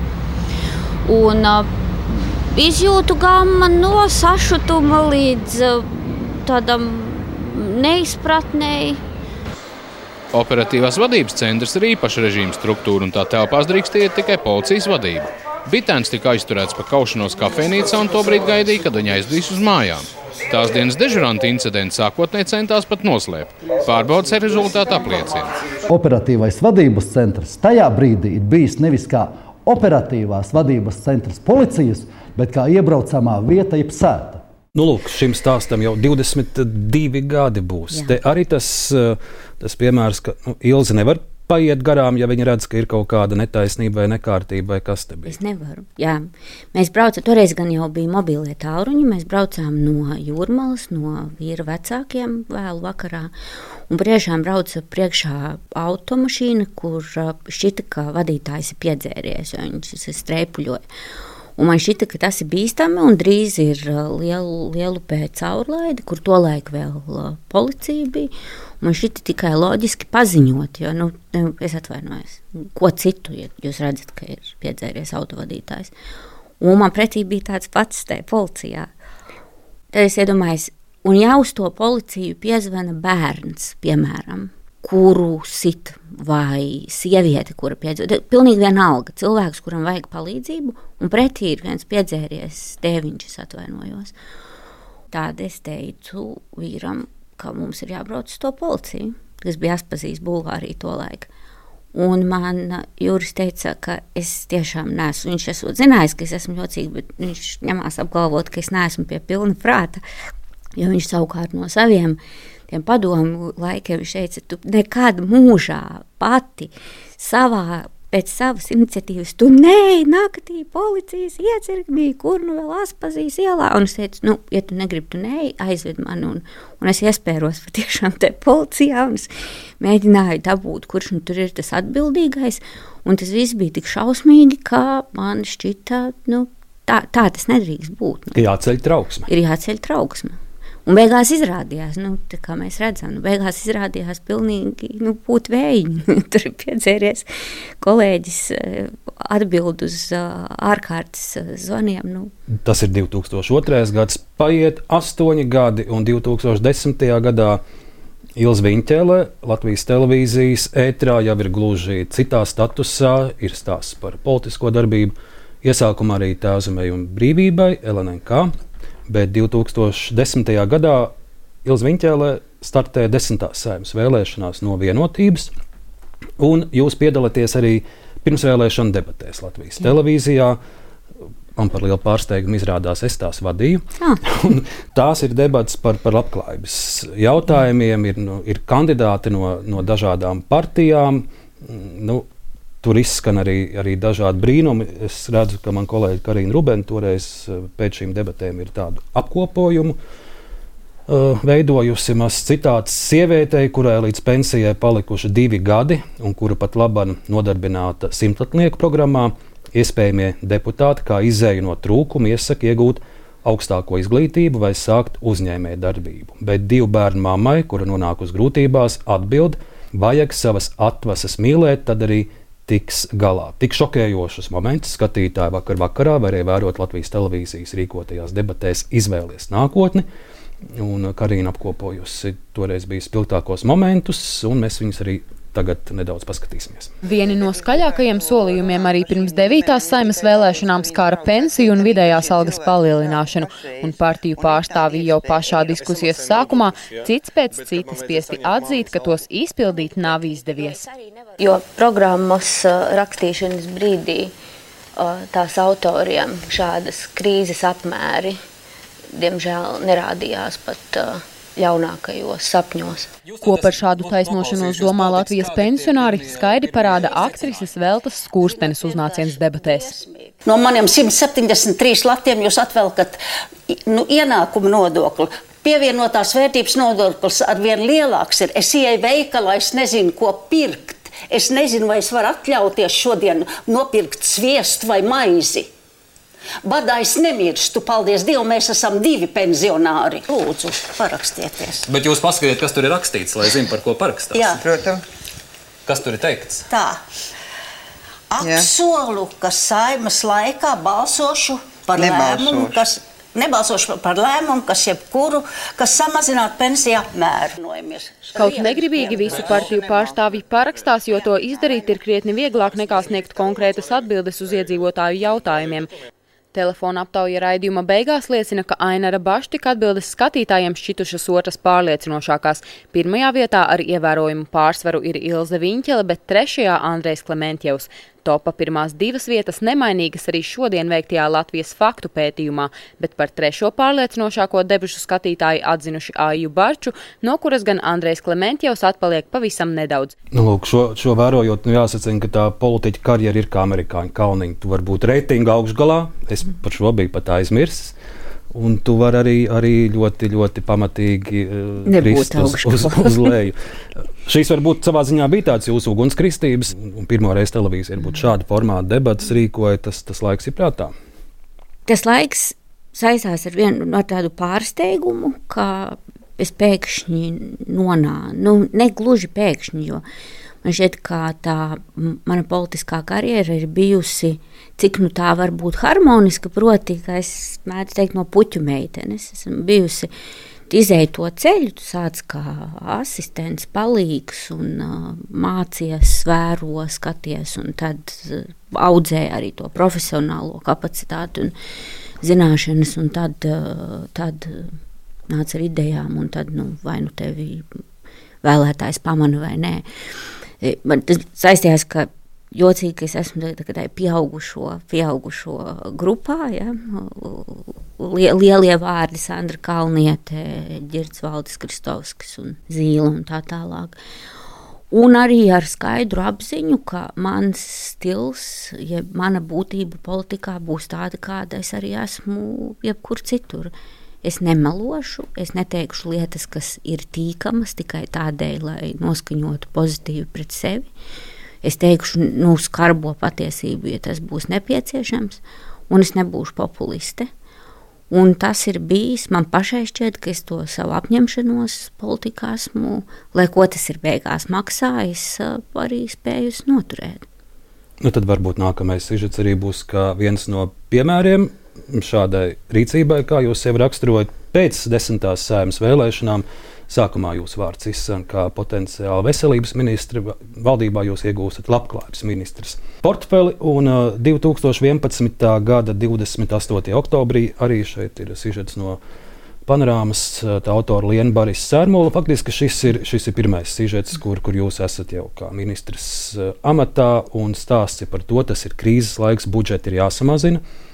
Un izjūtu gamma no sašutuma līdz tādam neizpratnēji. Operatīvās vadības centrs ir īpaša režīma struktūra, un tā telpās drīkstēja tikai policijas vadība. Bitēns tika aizturēts pa kaušanos kafejnīcā un tobrīd gaidīja, kad viņa aizdīs uz mājām. Tās dienas dežuranta incidents sākotnēji centās pat noslēpt. Pārbaudes rezultāti apliecina. Operatīvais vadības centrs tajā brīdī ir bijis nevis kā operatīvās vadības centrs policijas, bet kā iebraucamā vieta jeb sēta. Lūk, šim stāstam jau 22 gadi būs. Jā. Te arī tas piemērs, ka Ilze nevar paiet garām, ja viņi redz, ka ir kaut kāda netaisnība vai nekārtība, vai kas te bija? Es nevaru, jā. Mēs braucam, toreiz gan jau bija mobilie tālruņi, mēs braucām no Jūrmalas, no vīra vecākiem vēlu vakarā, un priekšām brauca priekšā automašīna, kur šķita, ka vadītājs ir piedzēries, jo viņš streipuļoja. Un man šķita, ka tas ir bīstami un drīz ir lielu pēc caurlaidi, kur tolaik vēl policija bija. Man šķita tikai loģiski paziņot, jo, es atvainojos, ko citu, ja jūs redzat, ka ir piedzēries autovadītājs. Un man pretī bija tāds pats te policijā. Tad es iedomājos, un ja uz to policiju piezvana bērns, piemēram, kuru sit vai sieviete, kura piedzēries, pilnīgi vienalga, cilvēks, kuram vajag palīdzību, un pretī ir viens piedzēries tēviņš, es atvainojos. Tad es teicu vīram, ka mums ir jābrauc uz to policiju, kas bija atpazīst Bulgāriju to laiku. Un man Juris teica, ka es tiešām neesmu, viņš esot zinājis, ka es esmu jocīga, bet viņš ņemās apgalvot, ka es neesmu pie pilna prāta, jo viņš savukārt no saviem tiem padomu laikiem, viņš teica, tu nekad mūžā pati pēc savas iniciatīvas, tu naktī policijas iecirknī, kur nu vēl Aspazīs ielā. Un es teicu, ja tu negribi, tu aizved mani. Un es iespēros patiešām te policijā, un es mēģināju dabūt, kurš nu tur ir tas atbildīgais. Un tas viss bija tik šausmīgi, ka man šķita, tā tas nedrīkst būt. Jāceļ trauksme. Ir jāceļ trauksme. Un beigās izrādījās, tā kā mēs redzam, pilnīgi būt vējiņi. Tur ir piedzēries kolēģis atbild uz ārkārtas zvaniem. Tas ir 2002. gads, paiet 8 gadi, un 2010. gadā Ilze Viņķele Latvijas televīzijas ētrā jau ir gluži citā statusā, ir stāsts par politisko darbību, iesākumā arī Tēvzemei un brīvībai, LNK. Bet 2010. gadā Ilze Viņķele startē 10. Saeimas vēlēšanās no Vienotības, un jūs piedalāties arī pirmsvēlēšanu debatēs Latvijas televīzijā. Man par lielu pārsteigumu izrādās, es tās vadīju. Tās ir debates par labklājības jautājumiem, ir kandidāti no dažādām partijām. Tur izskan arī dažādi brīnumi. Es redzu, ka man kolēģi Karina Rubena toreiz pēc šīm debatēm ir tādu apkopojumu veidojusi. Mazs citāts sievietei, kurai līdz pensijai palikuši 2 gadi un kura pat labāk nodarbināta simtlatnieku programmā, iespējamie deputāti kā izēju no trūkuma iesaka iegūt augstāko izglītību vai sākt uzņēmēju darbību. Bet 2 bērnu mammai, kura nonāk uz grūtībās, atbild, vajag savas atvases mīlēt, tad arī tiks galā. Tik šokējošus momentus skatītāji vakarā varēja vērot Latvijas televīzijas rīkotajās debatēs Izvēlies nākotni. Un Karina apkopojusi toreiz bija spilgtākos momentus, un mēs viņus arī tagad nedaudz paskatīsimies. Vieni no skaļākajiem solījumiem arī pirms 9. Saeimas vēlēšanām skāra pensiju un vidējās algas palielināšanu, un partiju pārstāvji jau pašā diskusijas sākumā cits pēc cita spiesti atzīt, ka tos izpildīt nav izdevies. Jo programmas rakstīšanas brīdī tās autoriem šādas krīzes apmēri, diemžēl, nerādījās pat ļaunākajos sapņos. Ko par šādu taisnošanos domā Latvijas pensionāri, skaidri parāda aktrises Veltas Skūrstenes uznāciens debatēs. No maniem 173 latiem jūs atvelkat ienākumu nodokli. Pievienotās vērtības nodoklis arvien lielāks ir. Es ieeju veikalā, es nezinu, ko pirkt. Es nezinu, vai es varu atļauties šodien nopirkt sviestu vai maizi. Badā es nemirstu, paldies Dievam, mēs esam 2 pensionāri. Lūdzu, parakstieties. Bet jūs paskatiet, kas tur ir rakstīts, lai zinu, par ko parakstās. Jā, protams. Kas tur ir teikts? Tā. Apsolu, ka Saeimas laikā balsošu par lēmumu, kas jebkuru, kas samazinātu pensiju apmēru. Kaut negribīgi visu partiju pārstāvji parakstās, jo to izdarīt ir krietni vieglāk nekā sniegt konkrētas atbildes uz iedzīvotāju jautājumiem. Telefona aptauja raidījuma beigās liecina, ka Ainara Baštika atbildes skatītājiem šķitušas otras pārliecinošākās. 1. vietā ar ievērojumu pārsvaru ir Ilze Viņķele, bet 3. Andrejs Klementjevs. Topa pirmās 2 vietas nemainīgas arī šodien veiktajā Latvijas faktu pētījumā, bet par 3. pārliecinošāko debušu skatītāji atzinuši Aiju Barču, no kuras gan Andrejs Klementjevs atpaliek pavisam nedaudz. Lūk, šo vērojot, jāsacina, ka tā politiķa karjera ir kā amerikāņu kalniņa. Tu vari būt reitinga augšgalā, es par šo biju pat aizmirsis. Un tu vari arī ļoti, ļoti pamatīgi krist uz leju. Šīs varbūt savā ziņā bija tāds jūsu ugunskristības, un pirmo reizi televīzija ir būt šāda formāta debatas rīkoja, tas laiks ir prātā. Tas laiks saistās ar vienu no tādu pārsteigumu, ka es pēkšņi ne gluži pēkšņi, jo man šķiet, ka tā mana politiskā karjera ir bijusi, cik tā var būt harmoniska, proti, ka es mēdzu teikt no puķu meitenes. Esmu bijusi izēju to ceļu, tu sāc kā asistents, palīgs un mācies, vēro, skaties, un tad audzē arī to profesionālo kapacitāti un zināšanas, un tad nāc ar idejām, un tad vai tevi vēlētājs pamana vai nē. Man tas saistījās, ka jocīgi, ka es esmu pieaugušo grupā, ja? Lielie vārdi Sandra Kalniete, Ģirds Valdis Kristovskis un Zīle un tā tālāk. Un arī ar skaidru apziņu, ka mans stils, ja mana būtība politikā būs tāda, kāda es arī esmu jebkur citur. Es nemelošu, es neteikšu lietas, kas ir tīkamas tikai tādēļ, lai noskaņotu pozitīvi pret sevi. Es teikšu, skarbo patiesību, ja tas būs nepieciešams, un es nebūšu populiste. Un tas ir bijis, man pašai šķiet, ka es to savu apņemšanos politikā esmu, lai ko tas ir beigās maksājis, arī spējus noturēt. Tad varbūt nākamais sižets arī būs kā viens no piemēriem šādai rīcībai, kā jūs sevi raksturojat pēc 10. Saeimas vēlēšanām. Sākumā jūsu vārds izskan kā potenciāli veselības ministri, valdībā jūs iegūstat labklājības ministrs portfeli, un 2011. gada 28. oktobrī arī šeit ir sižets no panorāmas, tā autora Liena Baris Sērmola. Faktiski šis ir pirmais sižets, kur jūs esat jau kā ministrs amatā, un stāsts ir par to, tas ir krīzes laiks, budžeti ir jāsamazina,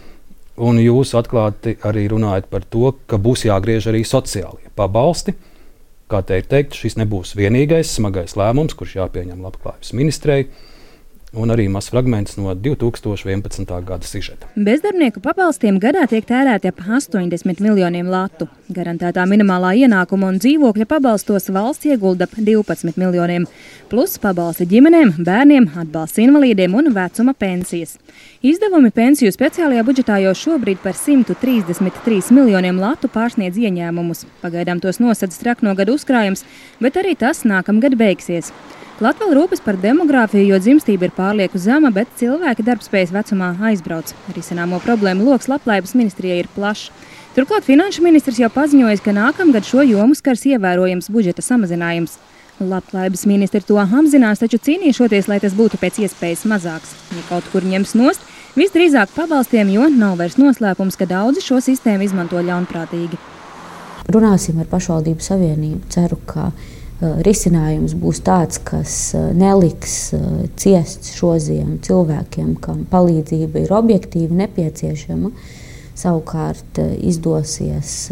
un jūs atklāti arī runājat par to, ka būs jāgriež arī sociālie pabalsti. Kā te ir teikt, šis nebūs vienīgais smagais lēmums, kurš jāpieņem labklājības ministrei, un arī mazs fragments no 2011. gada sižeta. Bezdarbnieku pabalstiem gadā tiek tērēti ap 80 miljoniem latu. Garantētā minimālā ienākuma un dzīvokļa pabalstos valsts iegulda ap 12 miljoniem, plus pabalsti ģimenēm, bērniem, atbalsts invalīdiem un vecuma pensijas. Izdevumi pensiju speciālajā budžetā jau šobrīd par 133 miljoniem latu pārsniedz ieņēmumus. Pagaidām tos nosedz traknogad uzkrājums, bet arī tas nākamgad beigsies. Latvala rūpes par demogrāfiju, jo dzimstība ir pārlieku zema, bet cilvēki darbspējas vecumā aizbrauc. Risināmo problēmu loks labklājības ministrijai ir plašs. Turklāt finanšu ministrs jau paziņojis, ka nākamgad šo jomu skars ievērojams budžeta samazinājums. Labklājības ministri to apzinās, taču cīnīšoties, lai tas būtu pēc iespējas mazāks. Ja kaut kur ņems nost, visdrīzāk pabalstiem, jo nav vairs noslēpums, ka daudzi šo sistēmu izmanto ļaunprātīgi. Runāsim ar pašvaldību savienību. Ceru, ka risinājums būs tāds, kas neliks ciest šoziem cilvēkiem, kam palīdzība ir objektīvi nepieciešama. Savukārt izdosies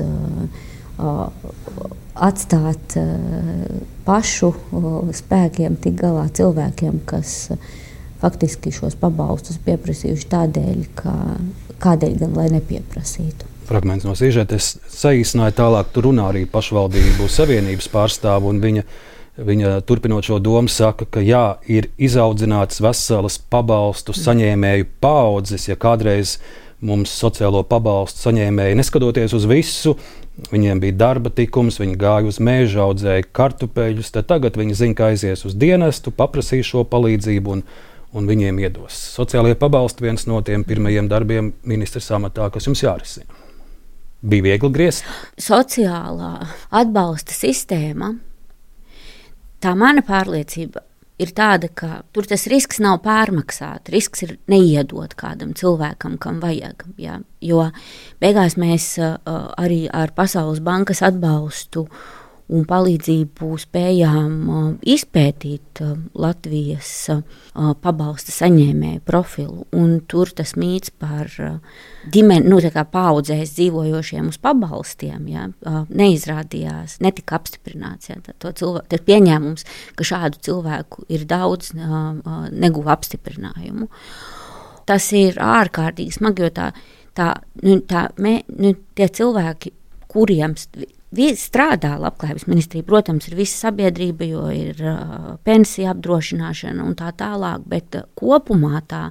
atstāt pašu spēkiem tik galā cilvēkiem, kas faktiski šos pabalstus pieprasījuši tādēļ, kādēļ gan lai nepieprasītu. Fragments no sižeta. Es saīsināju tālāk, tur runā arī pašvaldību savienības pārstāvu, un viņa turpinot šo domu saka, ka jā, ir izaudzināts veselas pabalstu saņēmēju paaudzes, ja kādreiz mums sociālo pabalstu saņēmēji, neskatoties uz visu, viņiem bija darba tikums, viņi gāja uz mežu, audzēja kartupeļus, tad tagad viņi zina, ka aizies uz dienestu, paprasīs šo palīdzību un viņiem iedos. Sociālie pabalsti viens no tiem pirmajiem darbiem ministrs amatā, kas jums jārisina. Bija viegli griezt? Sociālā atbalsta sistēma, tā mana pārliecība ir tāda, ka tur tas risks nav pārmaksāt, risks ir neiedot kādam cilvēkam, kam vajag. Ja? Jo beigās mēs arī ar Pasaules bankas atbalstu un palīdzību spējām izpētīt Latvijas pabalsta saņēmēju profilu. Un tur tas mīts par paaudzēs dzīvojošiem uz pabalstiem, ja, neizrādījās, netika apstiprināts. Ja, tas pieņēmums, ka šādu cilvēku ir daudz, neguva apstiprinājumu. Tas ir ārkārtīgi smagi, jo tie cilvēki, kuriem strādā labklājības ministrija, protams, ir visa sabiedrība, jo ir pensija apdrošināšana un tā tālāk, bet kopumā tā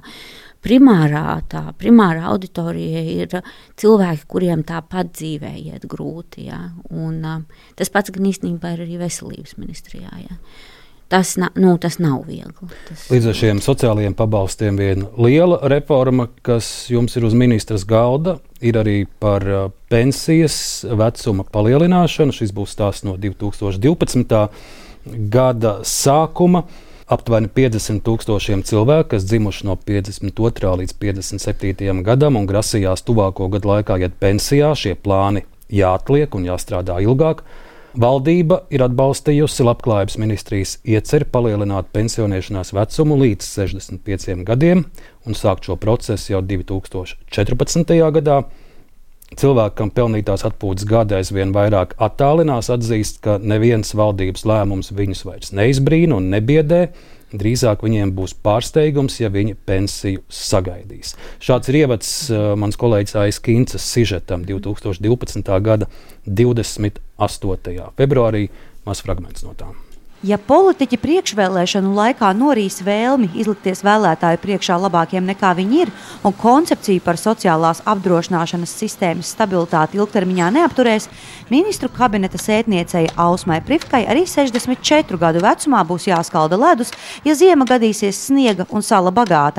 primārā auditorija ir cilvēki, kuriem tāpat dzīvē iet grūti. Ja? Un tas pats gan īstenībā ir arī veselības ministrijā. Ja? Tas nav viegli. Līdz ar šiem sociālajiem pabalstiem viena liela reforma, kas jums ir uz ministras galda, ir arī par pensijas vecuma palielināšanu. Šis būs stāsts no 2012. gada sākuma. Aptuveni 50,000 cilvēku, kas dzimuši no 52. līdz 57. gadam un grasījās tuvāko gadu laikā iet pensijā. Šie plāni jāatliek un jāstrādā ilgāk. Valdība ir atbalstījusi Labklājības ministrijas ieceri palielināt pensionēšanās vecumu līdz 65 gadiem un sākt šo procesu jau 2014. gadā. Cilvēki, kam pelnītās atpūtas gadi aizvien vairāk attālinās, atzīst, ka neviens valdības lēmums viņus vairs neizbrīna un nebiedē. Drīzāk viņiem būs pārsteigums, ja viņi pensiju sagaidīs. Šāds ir ievads mans kolēģis Aijas Kincas sižetam 2012. gada 28. februārī. Maz fragments no tām. Ja politiķi priekšvēlēšanu laikā norīs vēlmi izlikties vēlētāju priekšā labākiem nekā viņi ir un koncepciju par sociālās apdrošināšanas sistēmas stabilitāti ilgtermiņā neapturēs, ministru kabineta sētniecei Ausmai Privkai arī 64 gadu vecumā būs jāskalda ledus, ja ziema gadīsies sniega un sala bagāta.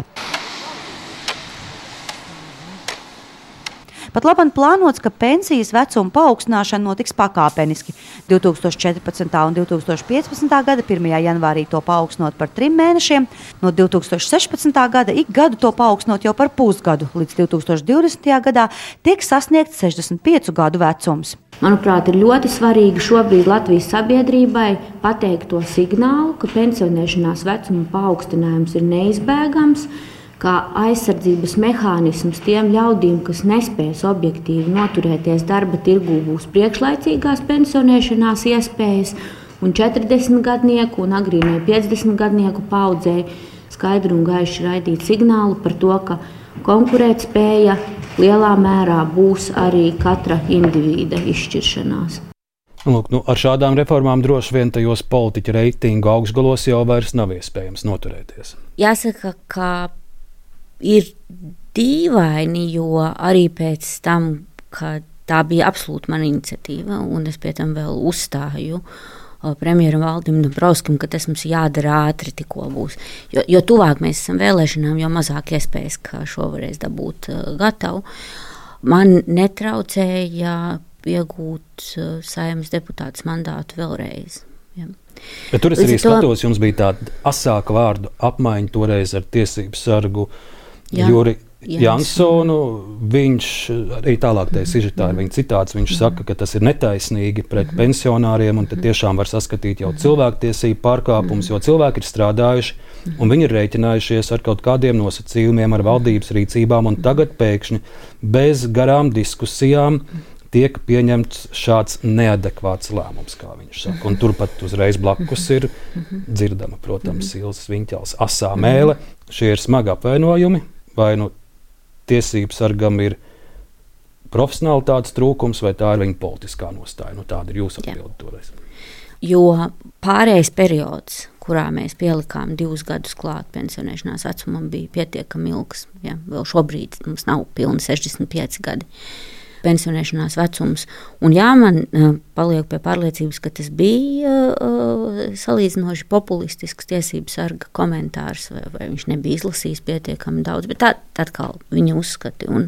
Pat labam plānots, ka pensijas vecuma paaugstināšana notiks pakāpeniski. 2014. un 2015. gada 1. janvārī to paaugstinot par 3 mēnešiem, no 2016. gada ik gadu to paaugstinot jau par pusgadu. Līdz 2020. gadā tiek sasniegts 65 gadu vecums. Manuprāt, ir ļoti svarīgi šobrīd Latvijas sabiedrībai pateikt to signālu, ka pensionēšanās vecuma paaugstinājums ir neizbēgams, kā aizsardzības mehānisms tiem ļaudīm, kas nespēs objektīvi noturēties darba tirgū, būs priekšlaicīgās pensionēšanās iespējas, un 40-gadnieku un agrīnai 50-gadnieku paudzei skaidri un gaiši raidīt signālu par to, ka konkurētspēja lielā mērā būs arī katra indivīda izšķiršanās. Lūk, ar šādām reformām droši vien tajos politiķu reitingu augšgalos jau vairs nav iespējams noturēties. Jāsaka, ka ir dīvaini, jo arī pēc tam, ka tā bija absolūti mana iniciatīva, un es pie tam vēl uzstāju premjeram Valdim Dombrovskim, ka tas mums jādara ātri, tikko būs. Jo tuvāk mēs esam vēlēšanām, jo mazāk iespējas, ka šo varēs dabūt gatavu. Man netraucēja iegūt Saeimas deputātes mandātu vēlreiz. Ja. Bet tur es arī skatos, jums bija tāda asāka vārdu apmaiņa toreiz ar tiesību sargu Juri Jansonu. Viņš arī tālāk tajā sižetā ir viņa citāts. Viņš saka, ka tas ir netaisnīgi pret pensionāriem, un tad tiešām var saskatīt jau cilvēktiesību pārkāpumus, jo cilvēki ir strādājuši, un viņi ir rēķinājušies ar kaut kādiem nosacījumiem, ar valdības rīcībām, un tagad pēkšņi bez garām diskusijām tiek pieņemts šāds neadekvāts lēmums, kā viņš saka. Un turpat uzreiz blakus ir dzirdama, protams, Ilzas Viņķels asā mēle. Šie ir smagi apvainojumi, vai nu tiesību sargam ir profesionālitātes trūkums, vai tā ir viņa politiskā nostāja. Tāda ir jūsu atbilde toreiz. Jo pārējais periods, kurā mēs pielikām 2 gadus klāt pensionēšanās vecumam, bija pietiekami ilgs. Ja? Vēl šobrīd mums nav pilni 65 gadi. Pensionēšanās vecums. Un jā, man paliek pie pārliecības, ka tas bija salīdzinoši populistisks tiesību sarga komentārs, vai viņš nebija izlasījis pietiekami daudz, bet tā atkal viņa uzskati. Un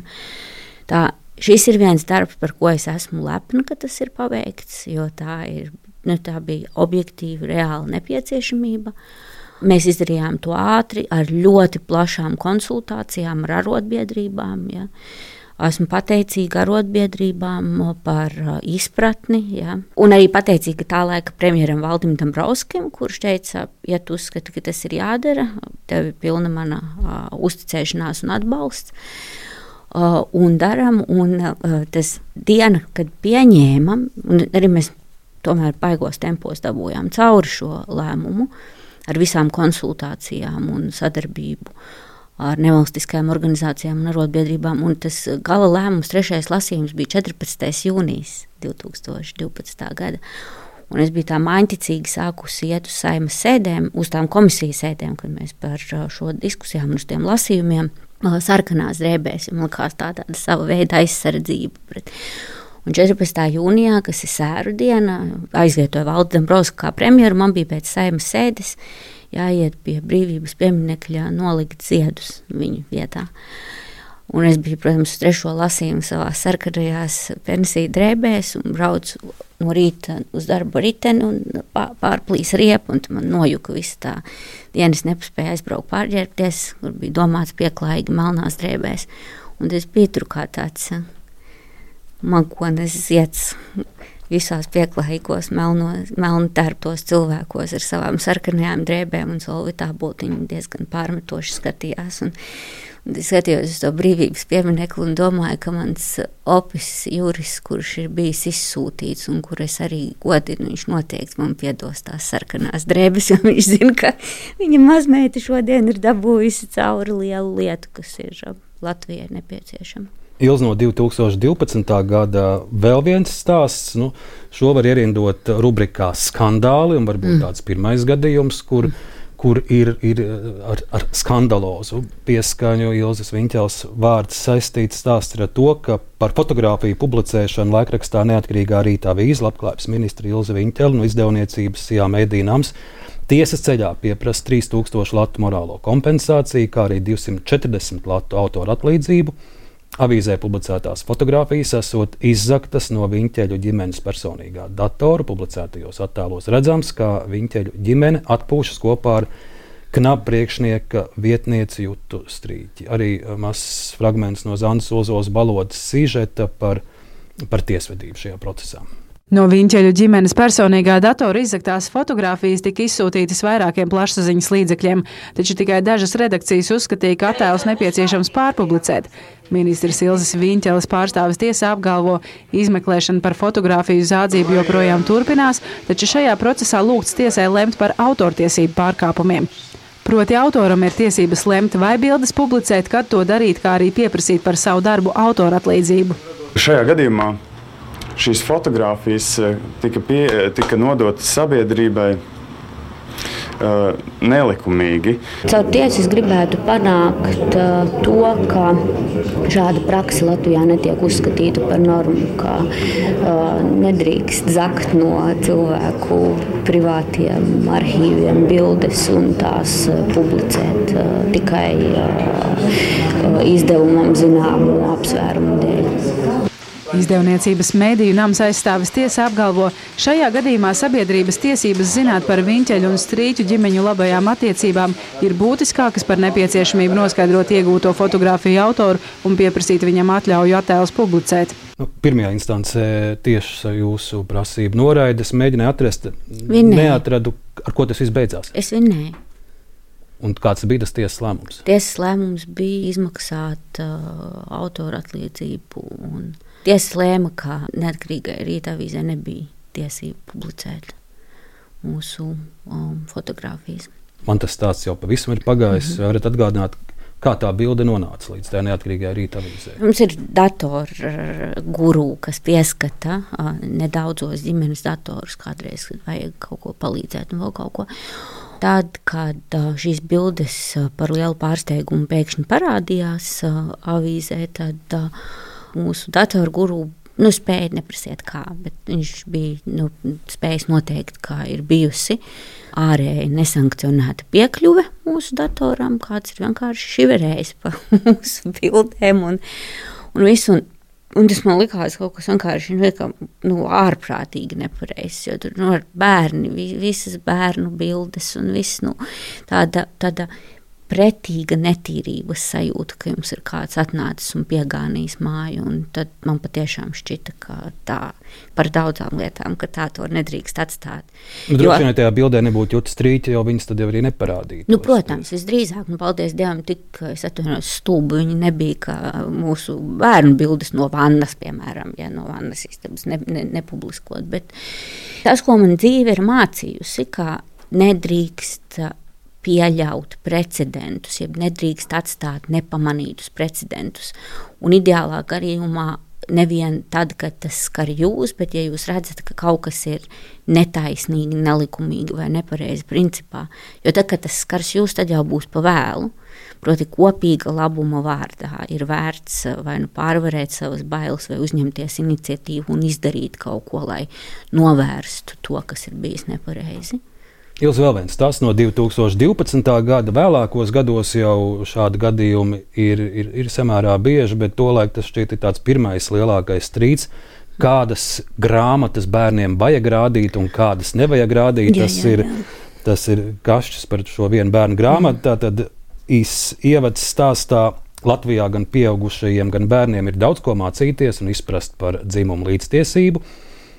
šis ir viens darbs, par ko es esmu lepna, ka tas ir paveikts, jo tā bija objektīva, reāla nepieciešamība. Mēs izdarījām to ātri, ar ļoti plašām konsultācijām, ar arotbiedrībām, ja. Esmu pateicīga arotbiedrībām par izpratni, ja. Un arī pateicīga tā laika premjeram Valdim Dombrovskim, kurš teica, ja tu uzskati, ka tas ir jādara, tev ir pilna mana uzticēšanās un atbalsts, un daram, un tas diena, kad pieņēmam, un arī mēs tomēr baigos tempos dabūjām cauri šo lēmumu ar visām konsultācijām un sadarbību ar nevalstiskajām organizācijām un arotbiedrībām, un tas gala lēmums, 3. lasījums bija 14. jūnijas 2012. gada. Un es biju tā māņticīgi sākusi iet uz Saeimas sēdēm, uz tām komisijas sēdēm, kad mēs par šo diskusijām un uz tiem lasījumiem sarkanās drēbēs, man likās tāda sava veida aizsardzība. Un 14. jūnijā, kas ir sēru diena, aizvietoja Valdi Dombrovski kā premjeru, man bija pēc Saeimas sēdes jāiet pie brīvības pieminekļa nolikt ziedus viņu vietā. Un es biju, protams, uz 3. lasījumu savā sarkanajās pensiju drēbēs un braucu no rīta uz darbu riteni un pārplīs riepu, un man nojuka visa tā diena. Es nepaspēju aizbraukt pārģērbties, kur bija domāts pieklājīgi melnās drēbēs. Un es biju tur kā tāds magones zieds visās pieklājīgos melnu tērptos cilvēkos ar savām sarkanajām drēbēm, un Solvitā Bultiņa diezgan pārmetoši skatījās. Un es skatījos uz to brīvības pieminekli un domāju, ka mans opis Juris, kurš ir bijis izsūtīts un kur es arī godinu, viņš noteikti man piedos tās sarkanās drēbes, jo viņš zina, ka viņa mazmeita šodien ir dabūjusi cauri lielu lietu, kas ir Latvijai nepieciešama. Ilz, no 2012. gada vēl viens stāsts. Šo var ierindot rubrikā skandāli, un varbūt tāds pirmais gadījums, kur ir ar skandalozu pieskaņu. Ilzes Viņķels vārds saistīts stāsts ar to, ka par fotogrāfiju publicēšanu laikrakstā Neatkarīgā Rīta avīze labklājības ministra Ilze Viņķela no izdevniecības Sijā Mediju nams tiesas ceļā pieprasa 3000 latu morālo kompensāciju, kā arī 240 latu autora atlīdzību. Avīzē publicētās fotogrāfijas esot izzaktas no Viņķeļu ģimenes personīgā datora. Publicētajos attēlos redzams, kā Viņķeļu ģimene atpūšas kopā ar knaba priekšnieka vietnieci Jutu Strīķi. Arī mazs fragments no Zandas Ozolas balodas sižeta par tiesvedību šajā procesā. No Viņķeļu ģimenes personīgā datora izzaktās fotogrāfijas tika izsūtītas vairākiem plašsaziņas līdzekļiem, taču tikai dažas redakcijas uzskatīja, ka attēlus nepieciešams pārpublicēt. Ministrs Ilzes Viņķeles pārstāvis tiesā apgalvo, izmeklēšana par fotogrāfiju zādzību joprojām turpinās, taču šajā procesā lūgts tiesai lemt par autortiesību pārkāpumiem. Proti autoram ir tiesības lemt vai bildes publicēt, kad to darīt, kā arī pieprasīt par savu darbu autora atlīdzību. Šajā gadījumā šīs fotogrāfijas tika nodotas sabiedrībai nelikumīgi. Caur tiesu es gribētu panākt to, ka šāda praksa Latvijā netiek uzskatīta par normu, ka nedrīkst zakt no cilvēku privātiem arhīviem bildes un tās publicēt tikai izdevumam zināmu apsvērumu dēļ. Izdevniecības Mediju nams aizstāvis tiesā apgalvo, šajā gadījumā sabiedrības tiesības zināt par Viņķeļu un Strīķu ģimeņu labajām attiecībām ir būtiskākas par nepieciešamību noskaidrot iegūto fotogrāfiju autoru un pieprasīt viņam atļauju attēlus publicēt. Pirmajā instancē tieši jūsu prasību noraida. Es mēģināju atrast, neatradu, ar ko tas viss beidzās. Es vinnēju. Un kāds bija tas tiesas lēmums? Tiesas lēmums bija izmaksāt autora atlīdzību. Tiesa lēma, ka Neatkarīgai Rīta avīzē nebija tiesība publicēt mūsu fotogrāfijas. Man tas stāsts jau pavisam ir pagājis. Varat atgādināt, kā tā bilde nonāca līdz tā Neatkarīgai Rīta avīzē? Mums ir datorguru, kas pieskata nedaudzos ģimenes datorus, kādreiz vajag kaut ko palīdzēt un vēl kaut ko. Tad, kad šīs bildes par lielu pārsteigumu pēkšņi parādījās avīzē, tad mūsu datorguru spēja neprasiet kā, bet viņš bija spējis noteikt, kā ir bijusi ārēji nesankcionēta piekļuve mūsu datoram, kāds ir vienkārši šiverējis pa mūsu bildēm un visu. Un tas man likās kaut kas vienkārši ārprātīgi nepareizs, jo tur bērni, visas bērnu bildes un viss tāda pretīga netīrības sajūta, ka jums ir kāds atnācis un piegānījis māju, un tad man patiešām šķita, ka tā par daudzām lietām, ka tā to nedrīkst atstāt. Droši vien tajā bildē nebūtu Juta Strīķa, jo viņas tad jau arī neparādītu. Protams, visdrīzāk, paldies Dievam, tik es atvainojos stulbu, viņi nebija kā mūsu bērnu bildes no vannas, piemēram, ja no vannas istabas nepubliskot, bet tas, ko man dzīve ir mācījusi, ka nedrīkst pieļaut precedentus, jeb nedrīkst atstāt nepamanītus precedentus. Un ideālā gadījumā nevien tad, kad tas skar jūs, bet ja jūs redzat, ka kaut kas ir netaisnīgi, nelikumīgi vai nepareizi principā, jo tad, kad tas skars jūs, tad jau būs pa vēlu. Proti kopīga labuma vārdā ir vērts vai pārvarēt savas bailes vai uzņemties iniciatīvu un izdarīt kaut ko, lai novērstu to, kas ir bijis nepareizi. Ilz, vēl viens tas no 2012. gada. Vēlākos gados jau šādi gadījumi ir samērā bieži, bet tolaik tas šķiet ir tāds pirmais lielākais strīds. Kādas grāmatas bērniem vajag rādīt un kādas nevajag rādīt. Tas ir kašķis par šo vienu bērnu grāmatu. Tātad ievads stāstā Latvijā gan pieaugušajiem, gan bērniem ir daudz ko mācīties un izprast par dzimumu līdztiesību.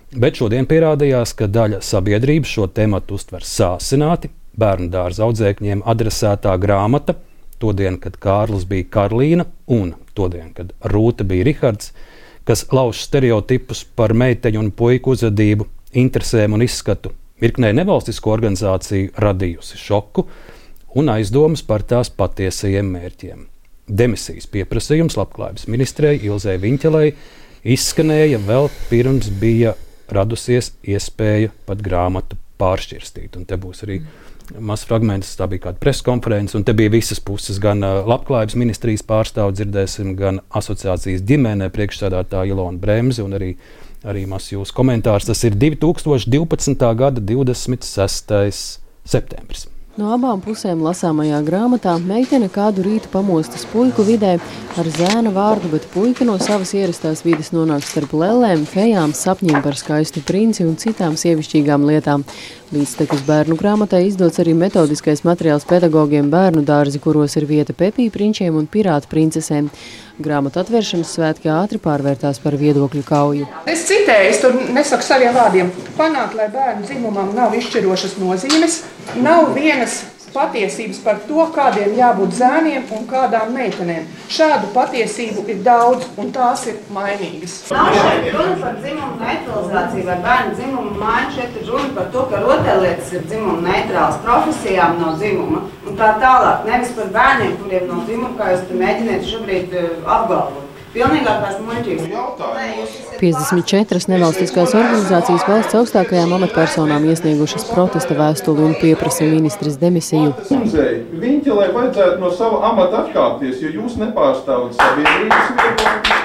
Bet šodien pierādījās, ka daļa sabiedrības šo tematu uztver sāsināti. Bērnu dārza audzēkņiem adresētā grāmata, todien, kad Kārlis bija Karlīna, un todien, kad Rūta bija Rihards, kas lauž stereotipus par meiteņu un puiku uzvedību, interesēm un izskatu, virknē nevalstisko organizāciju radījusi šoku un aizdomas par tās patiesajiem mērķiem. Demisijas pieprasījums labklājības ministrei Ilzei Viņķelei izskanēja vēl pirms bija radusies iespēja pat grāmatu pāršķirstīt. Un te būs arī mazs fragments, tā bija kāda preskonference, un te bija visas puses, gan labklājības ministrijas pārstāvu dzirdēsim, gan asociācijas ģimenē priekšsēdētāja Ilona Bremze, un arī mazs jūsu komentārs. Tas ir 2012. gada 26. septembris. No abām pusēm lasāmajā grāmatā meitene kādu rītu pamostas puiku vidē ar zēna vārdu, bet puika no savas ierastās vides nonāk starp lellēm, fejām, sapņiem par skaistu princi un citām sievišķīgām lietām. Līdztekus bērnu grāmatai izdots arī metodiskais materiāls pedagogiem bērnu dārzi, kuros ir vieta pepī prinčiem un pirātu princesēm. Grāmatu atvēršanas svētki ātri pārvērtās par viedokļu kauju. Es citēju, es tur nesaku saviem vārdiem. Panākt, lai bērnu dzimumam nav izšķirošas nozīmes, nav vienas patiesības par to, kādiem jābūt zēniem un kādām meitenēm. Šādu patiesību ir daudz, un tās ir mainīgas. Nav šeit runa par dzimumu neutralizāciju vai bērnu dzimumu maiņu. Šeit ir runa par to, ka rotaļlietas ir dzimumu neitrāls, profesijām nav dzimuma un tā tālāk. Nevis par bērniem, kuriem nav dzimuma, kā jūs te mēģiniet šobrīd apgalvot. Pilnīgākās muļķības. 54 nevalstiskās organizācijas valsts augstākajām amatpersonām iesniegušas protesta vēstuli un pieprasa ministres demisiju. Viņķelei vajadzētu no sava amata atkāpties, jo jūs nepārstāvat sabiedrības viedokļu.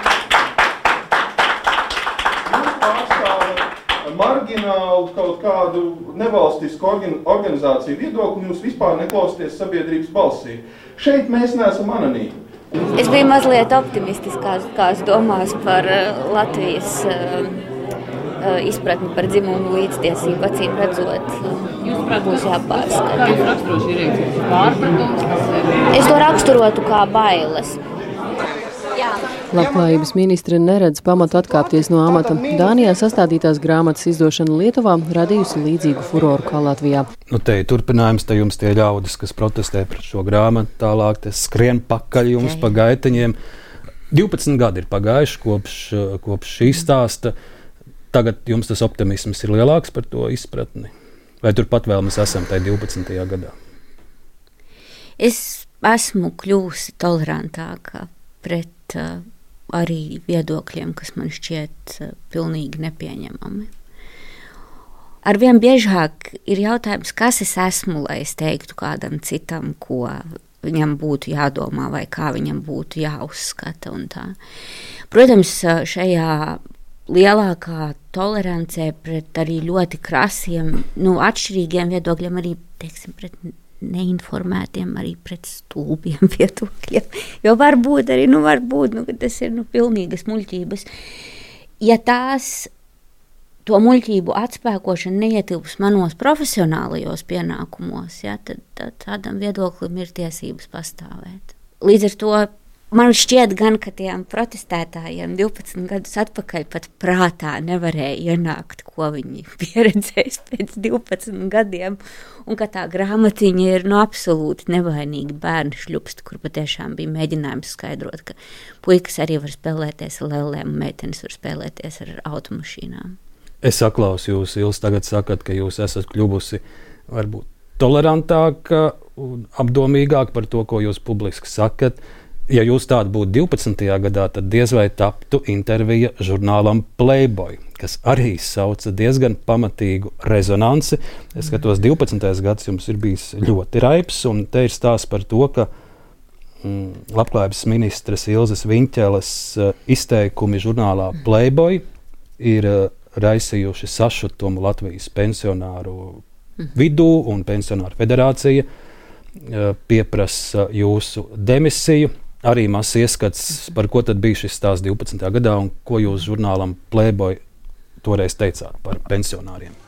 Jūs pārstāvat marginālu kaut kādu nevalstisku organizāciju viedokli, jūs vispār neklausties sabiedrības balsī. Šeit mēs neesam anonīmi. Es biju mazliet optimistiskās domās par Latvijas izpratni par dzimumu līdztiesību, acīm redzot, būs jāpārskata. Kā jūs raksturo šī reakcija? Pārpratums? Es to raksturotu kā bailes. Labklājības ministre neredz pamatu atkāpties no amata. Dānijā sastādītās grāmatas izdošana Lietuvā radījusi līdzīgu furoru kā Latvijā. Te ir turpinājums, te jums tie ļaudis, kas protestē pret šo grāmatu, tālāk te skrien pakaļ jums pa gaiteņiem. 12 gadi ir pagājuši kopš šī stāsta. Tagad jums tas optimisms ir lielāks par to izpratni? Vai turpat vēl mēs esam tajā 12. gadā? Es esmu kļūsi tolerantāka pret arī viedokļiem, kas man šķiet pilnīgi nepieņemami. Arvien biežāk ir jautājums, kas es esmu, lai es teiktu kādam citam, ko viņam būtu jādomā vai kā viņam būtu jāuzskata un tā. Protams, šajā lielākā tolerancē pret arī ļoti krasiem, atšķirīgiem viedokļiem, arī, teiksim, pret neinformētiem, arī pret stulbiem viedokļiem. Jo var būt, ka tas ir pilnīgas muļķības. Ja tās to muļķību atspēkošana neietilps manos profesionālajos pienākumos, tad tādam viedoklim ir tiesības pastāvēt. Līdz ar to man šķiet gan, ka tiem protestētājiem 12 gadus atpakaļ pat prātā nevarēja ienākt, ko viņi pieredzēs pēc 12 gadiem, un ka tā grāmatiņa ir absolūti nevainīgi bērni šļupsti, kur patiešām bija mēģinājums skaidrot, ka puikas arī var spēlēties ar lellēm, meitenes var spēlēties ar automašīnām. Es saklausu jūs, Ils, tagad sakat, ka jūs esat kļuvusi varbūt tolerantāka un apdomīgāka par to, ko jūs publiski sakat. Ja jūs tāda būtu 12. gadā, tad diez vai taptu intervija žurnālam Playboy, kas arī sauca diezgan pamatīgu rezonanci. Es skatos, 12. gads jums ir bijis ļoti raips, un te ir stāsts par to, ka labklājības ministres Ilzes Viņķeles izteikumi žurnālā Playboy ir raisījuši sašutumu Latvijas pensionāru vidū, un pensionāru federācija pieprasa jūsu demisiju. Arī mazs ieskats, par ko tad bija šis stāsts 12. gadā un ko jūs žurnālam Playboy toreiz teicāt par pensionāriem.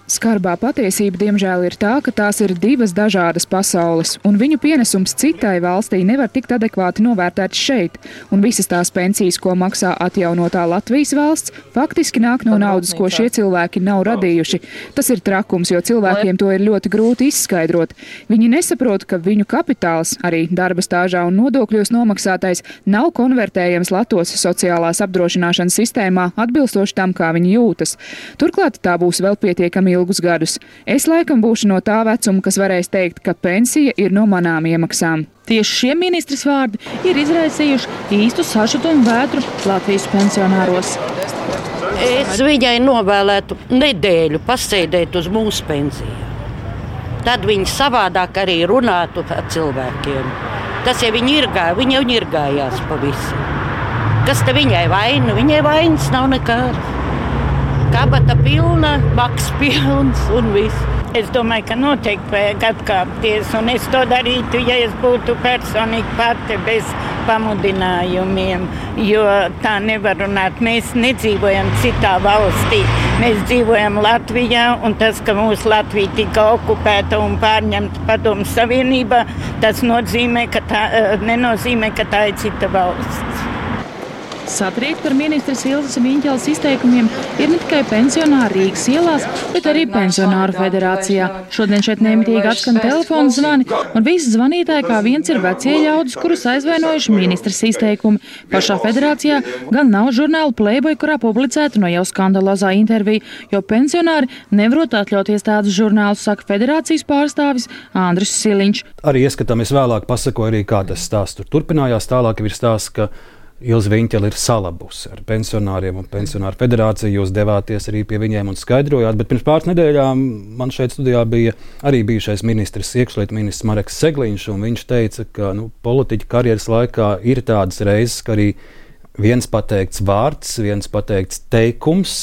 Skarbā patiesība, diemžēl, ir tā, ka tās ir divas dažādas pasaules, un viņu pienesums citai valstī nevar tikt adekvāti novērtēts šeit, un visas tās pensijas, ko maksā atjaunotā Latvijas valsts, faktiski nāk no naudas, ko šie cilvēki nav radījuši. Tas ir trakums, jo cilvēkiem to ir ļoti grūti izskaidrot. Viņi nesaprot, ka viņu kapitāls, arī darba stāžā un nodokļos nomaksātais, nav konvertējams Latvijas sociālās apdrošināšanas sistēmā atbilstoši tam, kā viņi jūtas. Turklāt tā būs vēl pietiekami ilgus gadus. Es laikam būšu no tā vecuma, kas varēs teikt, ka pensija ir no manām iemaksām. Tieši šie ministres vārdi ir izraisījuši īstu sašutumu vētru Latvijas pensionāros. Es viņai novēlētu nedēļu pasēdēt uz mūsu pensiju. Tad viņi savādāk arī runātu ar cilvēkiem. Tas jau viņi ir gājās pa visu. Kas te viņai vaina? Viņai vainas nav nekāda. Kabata pilna, maks pilns un viss. Es domāju, ka noteikti vajag atkāpties, un es to darītu, ja es būtu personīgi pati bez pamudinājumiem, jo tā nevar runāt. Mēs nedzīvojam citā valstī, mēs dzīvojam Latvijā, un tas, ka mūsu Latvija tika okupēta un pārņemta Padomu Savienībā, tas nenozīmē, ka tā ir cita valsts. Satriekt par ministres Ilzes Viņķeles izteikumiem ir ne tikai pensionāri Rīgas ielās, bet arī pensionāru federācijā. Šodien šeit nemitīgi atskan telefonu zvani, un visi zvanītāji kā viens ir vecie ļaudis, kurus aizvainojuši ministres izteikumi. Pašā federācijā gan nav žurnāla Playboy, kurā publicēta no jau skandalozā intervija, jo pensionāri nevarot atļauties tādus žurnālus, saka federācijas pārstāvis Andris Siliņš. Arī ieskatāmies vēlāk, pasakoju arī, kā tas stāsts tur turpinājās. Tālāk ir stāsts, ka Ilze Viņķele ir salabusi ar pensionāriem un pensionāru federāciju. Jūs devāties arī pie viņiem un skaidrojāt, bet pirms pāris nedēļām man šeit studijā bija arī bijušais ministrs, iekšlietu ministrs Mareks Segliņš, un viņš teica, ka politiķa karjeras laikā ir tādas reizes, ka arī viens pateikts vārds, viens pateikts teikums,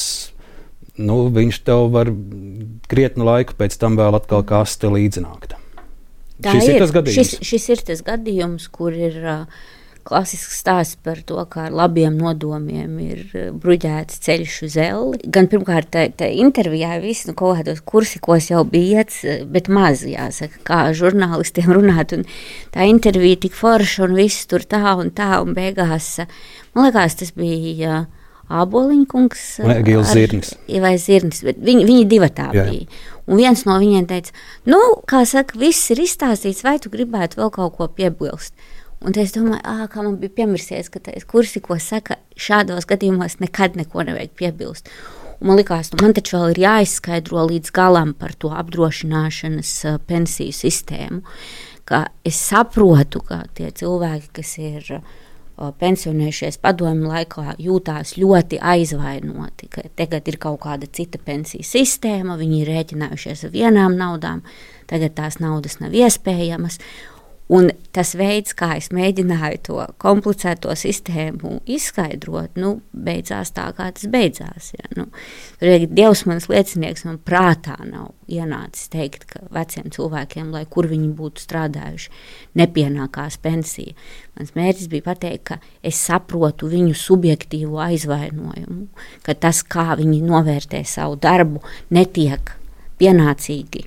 viņš tev var krietnu laiku pēc tam vēl atkal kā aste līdzināt. Šis ir tas gadījums. Šis ir tas gadījums, kur ir klasisks stāsts par to, kā ar labiem nodomiem ir bruģēts ceļš uz elli. Gan pirmkārt, tā intervijā viss kaut kādos kursikos jau bija iets, bet maz, jāsaka, kā žurnālistiem runāt. Un tā intervija tik forša un viss tur tā, un beigās, man liekas, tas bija Āboliņkungs. Gils Zirnis. Vai Zirnis, bet viņi divatā bija. Un viens no viņiem teica, kā saka, viss ir izstāstīts, vai tu gribētu vēl kaut ko piebilst? Un es domāju, kā man bija piemirsies, ka kursikos saka, šādos gadījumos nekad neko nevajag piebilst. Un man likās, man taču vēl ir jāizskaidro līdz galam par to apdrošināšanas pensiju sistēmu, ka es saprotu, ka tie cilvēki, kas ir pensionējušies padomju laikā, jūtās ļoti aizvainoti, ka tagad ir kaut kāda cita pensiju sistēma, viņi ir rēķinājušies ar vienām naudām, tagad tās naudas nav iespējamas. Un tas veids, kā es mēģināju to komplicēto sistēmu izskaidrot, beidzās tā, kā tas beidzās. Ja. Dievs manas liecinieks, man prātā nav ienācis teikt, ka veciem cilvēkiem, lai kur viņi būtu strādājuši, nepienākās pensija. Mans mērķis bija pateikt, ka es saprotu viņu subjektīvo aizvainojumu, ka tas, kā viņi novērtē savu darbu, netiek pienācīgi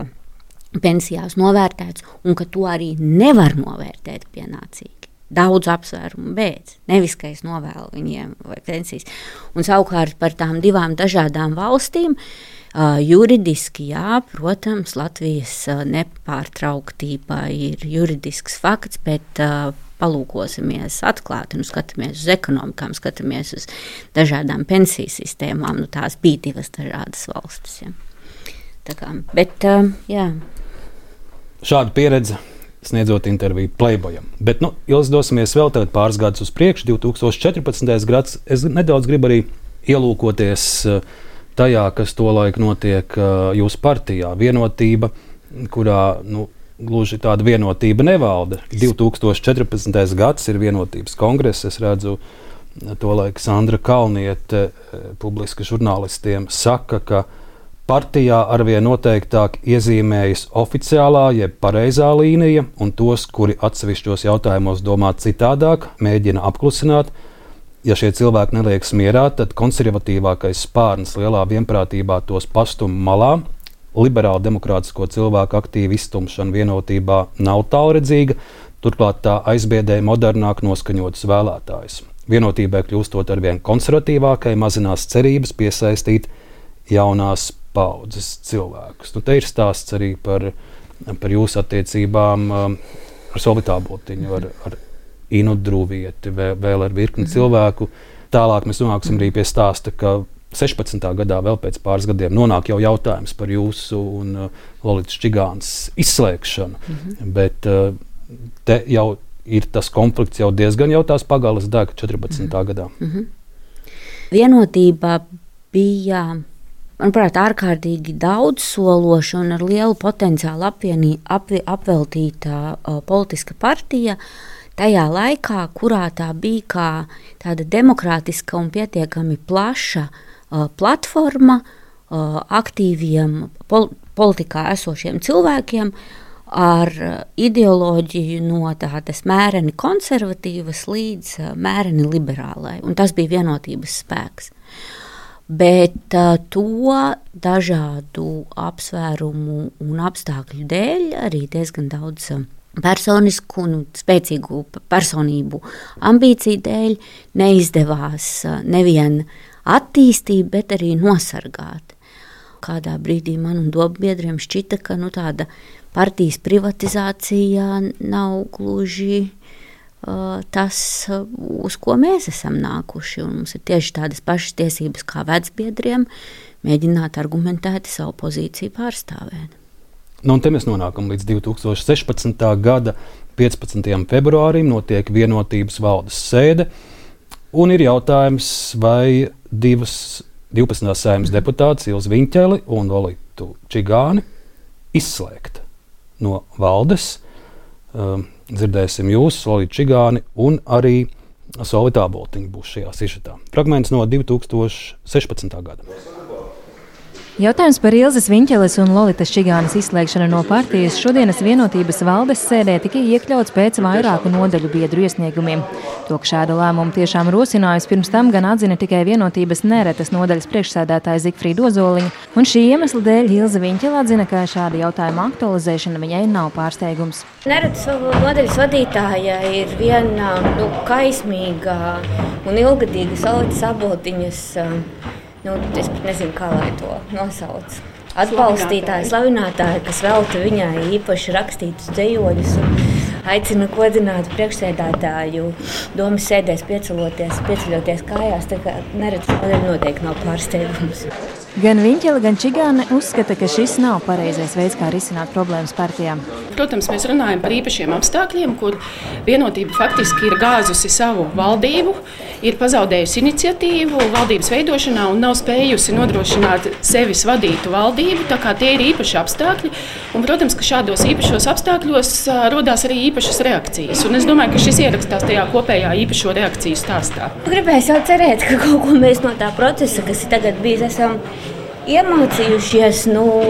pensijās novērtēts, un ka to arī nevar novērtēt pienācīgi. Daudz apsvērumu beidz, nevis, ka es novēlu viņiem vai pensijas. Un savukārt par tām divām dažādām valstīm, juridiski, jā, protams, Latvijas nepārtrauktība ir juridisks fakts, bet palūkosimies atklāti, skatāmies uz ekonomikām, skatāmies uz dažādām pensiju sistēmām, tās bija divas dažādas valstis, ja. Jā. Šāda pieredze sniedzot interviju Playboyam. Bet, Ilze, dosimies vēl tagad pāris gadus uz priekšu, 2014. gads. Es nedaudz gribu arī ielūkoties tajā, kas tolaik notiek jūsu partijā. Vienotība, kurā, gluži tāda vienotība nevalda. 2014. gads ir vienotības kongress. Es redzu, tolaik Sandra Kalniete publiski žurnālistiem saka, ka partijā arvien noteiktāk iezīmējas oficiālā jeb pareizā līnija, un tos, kuri atsevišķos jautājumos domā citādāk, mēģina apklusināt. ja šie cilvēki neliekas mierā, tad konservatīvākais spārns lielā vienprātībā tos pastum malā. Liberāla demokrātisko cilvēku aktīva izstumšana vienotībā nav tālredzīga, turklāt tā aizbiedē modernāk noskaņotus vēlētājus. Vienotībai kļūstot arvien konservatīvākai, mazinās cerības piesaistīt jaunās paudzes cilvēkus. Te ir stāsts arī par jūsu attiecībām ar Solvitu Āboltiņu, ar Inu Drūvieti, vēl ar virkni cilvēku. Tālāk mēs nonāksim arī pie stāsta, ka 16. gadā, vēl pēc pāris gadiem, nonāk jau jautājums par jūsu un Lolitas Čigānas izslēgšanu. Bet te jau ir tas konflikts jau diezgan jau tās pagalas dega 14. gadā. Vienotība bija, manuprāt, ārkārtīgi daudz sološa un ar lielu potenciālu apveltīta politiska partija tajā laikā, kurā tā bija kā tāda demokrātiska un pietiekami plaša platforma aktīviem politikā esošiem cilvēkiem, ar ideoloģiju no tādas mēreni konservatīvas līdz mēreni liberālai. Un tas bija vienotības spēks. Bet to dažādu apsvērumu un apstākļu dēļ arī diezgan daudz personisku un spēcīgu personību ambīciju dēļ neizdevās nevien attīstīt, bet arī nosargāt. Kādā brīdī man un dombiedriem šķita, ka tāda partijas privatizācija nav gluži tas, uz ko mēs esam nākuši. Un mums ir tieši tādas pašas tiesības kā vecbiedriem mēģināt argumentēti savu pozīciju pārstāvēt. Un te mēs nonākam līdz 2016. gada 15. februārim, notiek Vienotības valdes sēde, un ir jautājums, vai 12. Saeimas deputāti Ilzi Viņķeli un Lolitu Čigāni izslēgt no valdes. Dzirdēsim jūs, Lolitu Čigāni, un arī Solvitu Āboltiņu būs šajā sižetā. Fragments no 2016. gada. Jautājums par Ilzes Viņķeles un Lolitas Čigānas izslēgšanu no partijas šodienas Vienotības valdes sēdē tika iekļauts pēc vairāku nodaļu biedru iesniegumiem. To, ka šādu lēmumu tiešām rosinājusi pirms tam, gan atzina tikai Vienotības neretas nodaļas priekšsēdētāja Zigfrīda Ozoliņa, un šī iemesla dēļ Ilze Viņķele atzina, ka šāda jautājuma aktualizēšana viņai nav pārsteigums. Neretas nodaļas vadītāja ir viena kaismīga un ilgadīga Solitas Āboltiņas, es pat nezinu, kā lai to nosauc. Atbalstītāja, slavinātāja, kas velta viņai īpaši rakstītus dzejoļus un aicina godināt priekšsēdētāju domas sēdēs pieceļoties kājās, tā kā neretas nodaļa noteikti nav pārsteigums. Gan Viņķele, gan Čigāne uzskata, ka šis nav pareizais veids, kā risināt problēmas partijām. Protams, mēs runājam par īpašiem apstākļiem, kur Vienotība faktiski ir gāzusi savu valdību, ir pazaudējusi iniciatīvu valdības veidošanā un nav spējusi nodrošināt sevis vadītu valdību, tā kā tie ir īpaši apstākļi. Un, protams, ka šādos īpašos apstākļos rodās arī īpašas reakcijas. Un es domāju, ka šis ierakstās tajā kopējā īpašo reakciju stāstā. Gribēju jau cerēt, ka kaut ko mēs no tā procesa, kas ir tagad bijis, esam iemācījušies,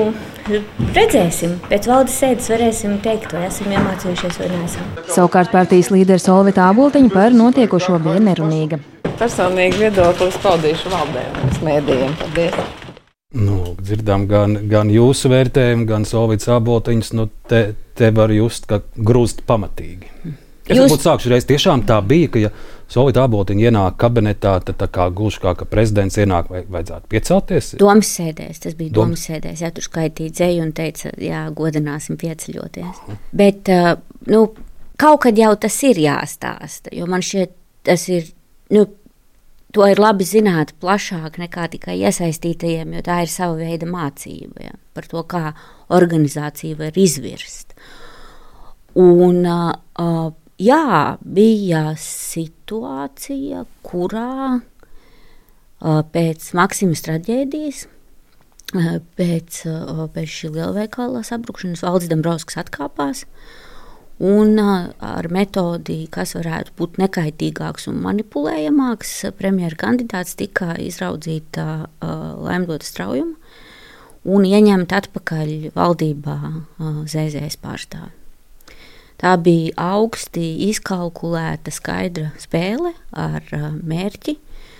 redzēsim. Pēc valdes sēdes varēsim teikt, vai esam iemācījušies vai neesam. Savukārt partijas līderis Solvita Āboltiņa par notiekošo bija nerunīga. Personīgi viedoklis paudīšu valdē un mēdījiem. Paldies! Dzirdām gan jūsu vērtējumu, gan Solvitas Āboltiņas, te var just, ka grūst pamatīgi. Es varbūt sākšu reiz, tiešām tā bija, ka ja Solvita Āboltiņa ienāk kabinetā, tad tā kā gluži kā prezidents ienāk, vai vajadzētu piecelties? Domas sēdēs, tas bija domas sēdēs, tur skaitīja dzeju un teica, godināsim pieceļoties. Bet, kaut kad jau tas ir jāstāsta, jo man šķiet, tas ir, to ir labi zināt plašāk nekā tikai iesaistītajiem, jo tā ir sava veida mācība, par to, kā organizācija var izvirst. Un, bija situācija, kurā pēc Maksimas traģēdijas, pēc šī lielveikala sabrukšanas Valdis Dombrovskis atkāpās un ar metodi, kas varētu būt nekaitīgāks un manipulējamāks, premjera kandidāts tika izraudzīta Laimdota Straujuma un ieņemt atpakaļ valdībā ZZS pārstāvi. Tā bija augsti izkalkulēta skaidra spēle ar mērķi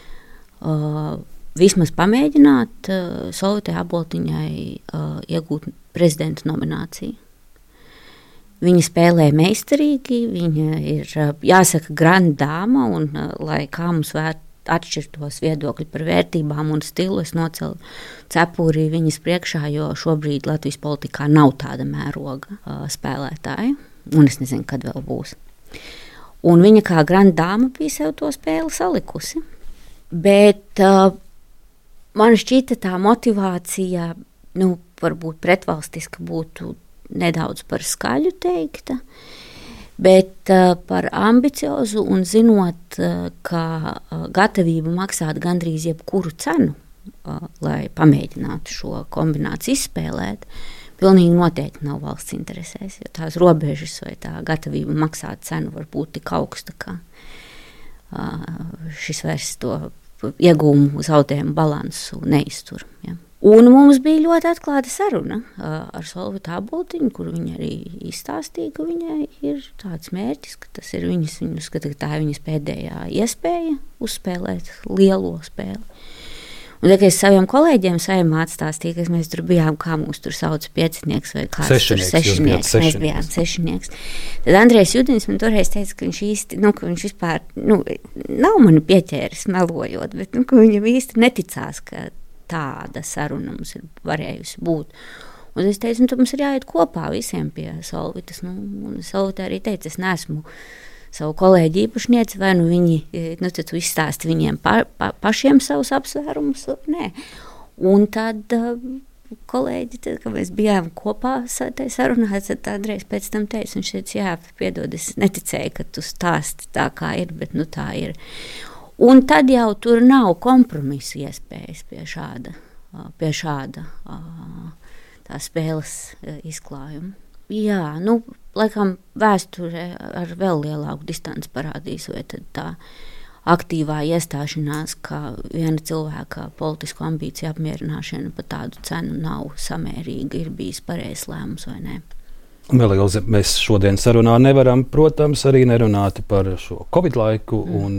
vismaz pamēģināt Solvitei Aboltiņai iegūt prezidenta nomināciju. Viņa spēlē meistarīgi, viņa ir, jāsaka, granda dāma, un lai kā mums atšķirtos viedokļi par vērtībām un stilu, es nocelu cepuri viņas priekšā, jo šobrīd Latvijas politikā nav tāda mēroga spēlētāja. Un es nezinu, kad vēl būs. Un viņa kā granda dāma bija sev to spēli salikusi. Bet man šķita tā motivācija, varbūt pretvalstiska būtu nedaudz par skaļu teikta, bet par ambiciozu un zinot, ka gatavību maksāt gandrīz jebkuru cenu, lai pamēģinātu šo kombināciju izspēlēt, pilnīgi noteikti nav valsts interesēs, jo tās robežas vai tā gatavība maksāt cenu var būt tik augsta, ka šis vairs to iegūmu zaudējumu balansu neiztur. Ja. Un mums bija ļoti atklāta saruna ar Solvitu Aboltiņu, kur viņa arī izstāstīja, ka viņai ir tāds mērķis, ka tas ir viņa uzskata, ka tā ir viņas pēdējā iespēja uzspēlēt lielo spēli. Un tad, kad es saviem kolēģiem Saeimā atstāstīju, ka mēs tur bijām, kā mūs tur sauc piecinieks vai kāds tur sešinieks, mēs bijām sešinieks. Tad Andrejs Judins man toreiz teica, ka viņš īsti, ka viņš vispār, nav mani pieķēris melojot, bet, ka viņam īsti neticās, ka tāda saruna mums ir varējusi būt. Un es teicu, tad mums ir jāiet kopā visiem pie Solvitas. Un Solvita arī teica, es neesmu savu kolēģi īpašnieci, vai viņi, tad tu izstāsti viņiem pašiem savus apsvērumus, nē. Un tad kolēģi, tad, kad mēs bijām kopā sarunā, tad Andrejs pēc tam teica, viņš teica, jā, piedod, es neticēju, ka tu stāsti tā, kā ir, bet tā ir. Un tad jau tur nav kompromisu iespējas pie šāda tā spēles izklājuma. Jā, laikam vēsture ar vēl lielāku distanci parādīs, vai tad tā aktīvā iestāšanās, ka viena cilvēka politisko ambīciju apmierināšana par tādu cenu nav samērīga, ir bijis pareizs lēmums vai nē. Vēl Ilze, mēs šodien sarunā nevaram, protams, arī nerunāt par šo Covid laiku, un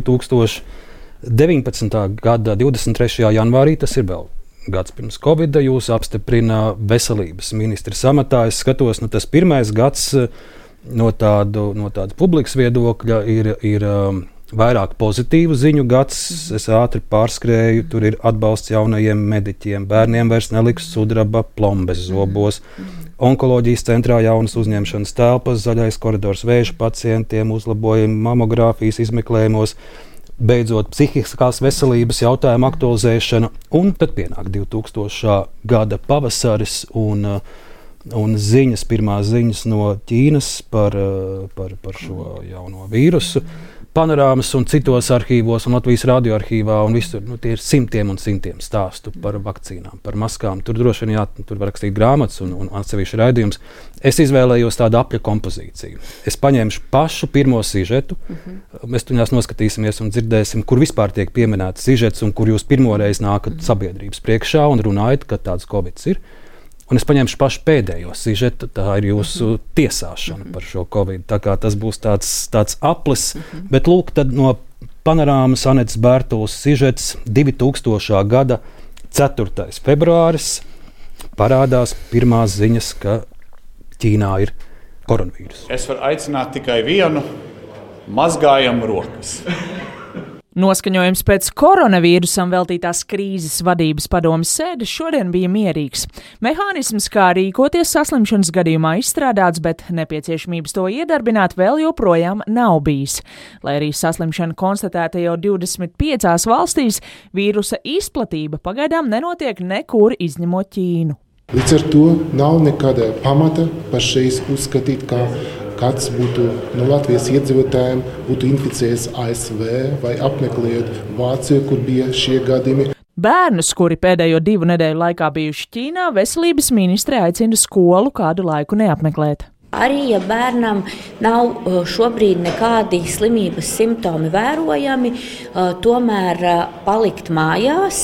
2019. gada 23. janvārī, tas ir vēl gads pirms Covid, jūs apstiprina veselības ministra amatā. Es skatos, tas pirmais gads no tāda publikas viedokļa ir vairāk pozitīvu ziņu gads. Es ātri pārskrēju, tur ir atbalsts jaunajiem mediķiem, bērniem vairs neliks sudraba plombes zobos, onkoloģijas centrā jaunas uzņemšanas telpas, zaļais koridors vēža pacientiem, uzlabojumi mamogrāfijas izmeklējumos, beidzot psihiskās veselības jautājumu aktualizēšana, un tad pienāk 2000. gada pavasaris un ziņas, pirmās ziņas no Ķīnas par šo jauno vīrusu. Panorāmas un citos arhīvos un Latvijas radioarkīvā un visur, tie ir simtiem un simtiem stāstu par vakcīnām, par maskām. Tur droši vien tur var rakstīt grāmatas un atsevišķi raidījums. Es izvēlējos tādu apļa kompozīciju. Es paņēmušu pašu pirmo sižetu, mēs tuņās noskatīsimies un dzirdēsim, kur vispār tiek pieminēts sižets un kur jūs pirmoreiz nākat sabiedrības priekšā un runājat, ka tāds Covids ir. Un es paņemšu pašu pēdējo sižetu, tā ir jūsu tiesāšana par šo Covid. Tā kā tas būs tāds aplis, bet lūk, tad no panorāmas Anetes Bērtules sižets 2000. gada 4. februāris parādās pirmās ziņas, ka Ķīnā ir koronavīrus. Es varu aicināt tikai vienu - mazgājam rokas. Noskaņojums pēc koronavīrusam veltītās krīzes vadības padomes sēdes šodien bija mierīgs. Mehānisms, kā rīkoties saslimšanas gadījumā, izstrādāts, bet nepieciešamības to iedarbināt vēl joprojām nav bijis. Lai arī saslimšana konstatēta jau 25 valstīs, vīrusa izplatība pagaidām nenotiek nekur izņemot Ķīnu. Līdz ar to nav nekāda pamata pašreiz uzskatīt, ka kāds būtu no Latvijas iedzīvotājiem būtu inficējies ASV vai apmeklējot Vāciju, kur bija šie gadījumi. Bērnus, kuri pēdējo 2 nedēļu laikā bijuši Ķīnā, veselības ministre aicina skolu kādu laiku neapmeklēt. Arī, ja bērnam nav šobrīd nekādi slimības simptomi vērojami, tomēr palikt mājās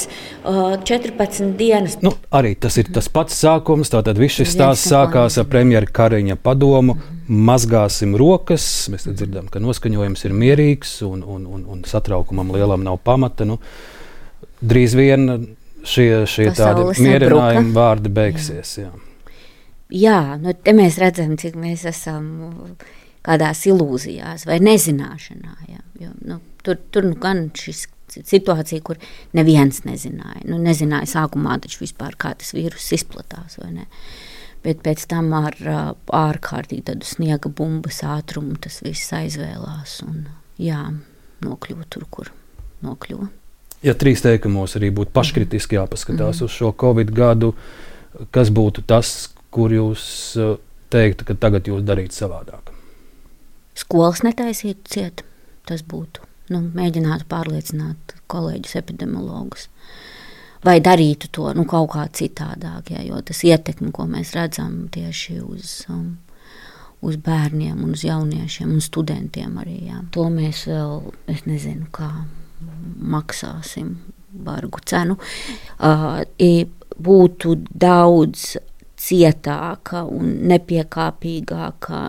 14 dienas. Arī tas ir tas pats sākums, tātad viss šis stāsts sākās ar premjera Kariņa padomu. mazgāsim rokas. Mēs dzirdam, ka noskaņojums ir mierīgs un satraukumam lielam nav pamata. Drīz vien šie tādi mierinājumi vārdi beigsies. Jā, te mēs redzam, cik mēs esam kādās ilūzijās vai nezināšanā. Jo, tur gan šis situācija, kur neviens nezināja. Nezināja sākumā taču vispār, kā tas vīrus izplatās, vai ne? Bet pēc tam ar ārkārtīgi tādu sniega bumbas ātrumu tas viss aizvēlās un nokļuva tur, kur nokļuva. Ja 3 teikumos arī būtu paškritiski jāpaskatās uz šo Covid gadu, kas būtu tas, kur jūs teiktu, ka tagad jūs darītu savādāk? Skolas netaisītu ciet, tas būtu. Mēģinātu pārliecināt kolēģus epidemiologus. Vai darītu to kaut kā citādāk, jo tas ietekmi, ko mēs redzam tieši uz bērniem un uz jauniešiem un studentiem arī. To mēs vēl, es nezinu, kā maksāsim bargu cenu. Būtu daudz cietāka un nepiekāpīgāka,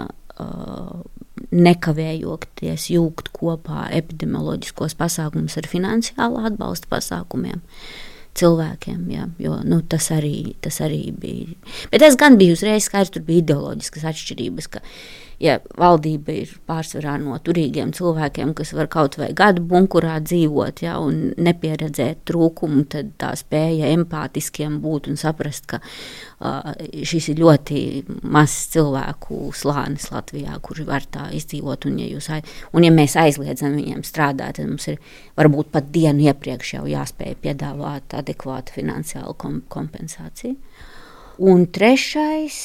nekavējoties jūgt kopā epidemioloģiskos pasākumus ar finansiālu atbalsta pasākumiem cilvēkiem, jo tas arī bija. Bet tas gan bija uzreiz skaidrs, tur bija ideoloģiskas atšķirības, ka valdība ir pārsvarā no turīgiem cilvēkiem, kas var kaut vai gadu bunkurā dzīvot, un nepieredzēt trūkumu, tad tā spēja empātiskiem būt un saprast, ka šis ir ļoti mazs cilvēku slānis Latvijā, kuri var tā izdzīvot, un ja mēs aizliedzam viņiem strādāt, tad mums ir varbūt pat dienu iepriekš jau jāspēj piedāvāt adekvātu finansiālu kompensāciju. Un trešais,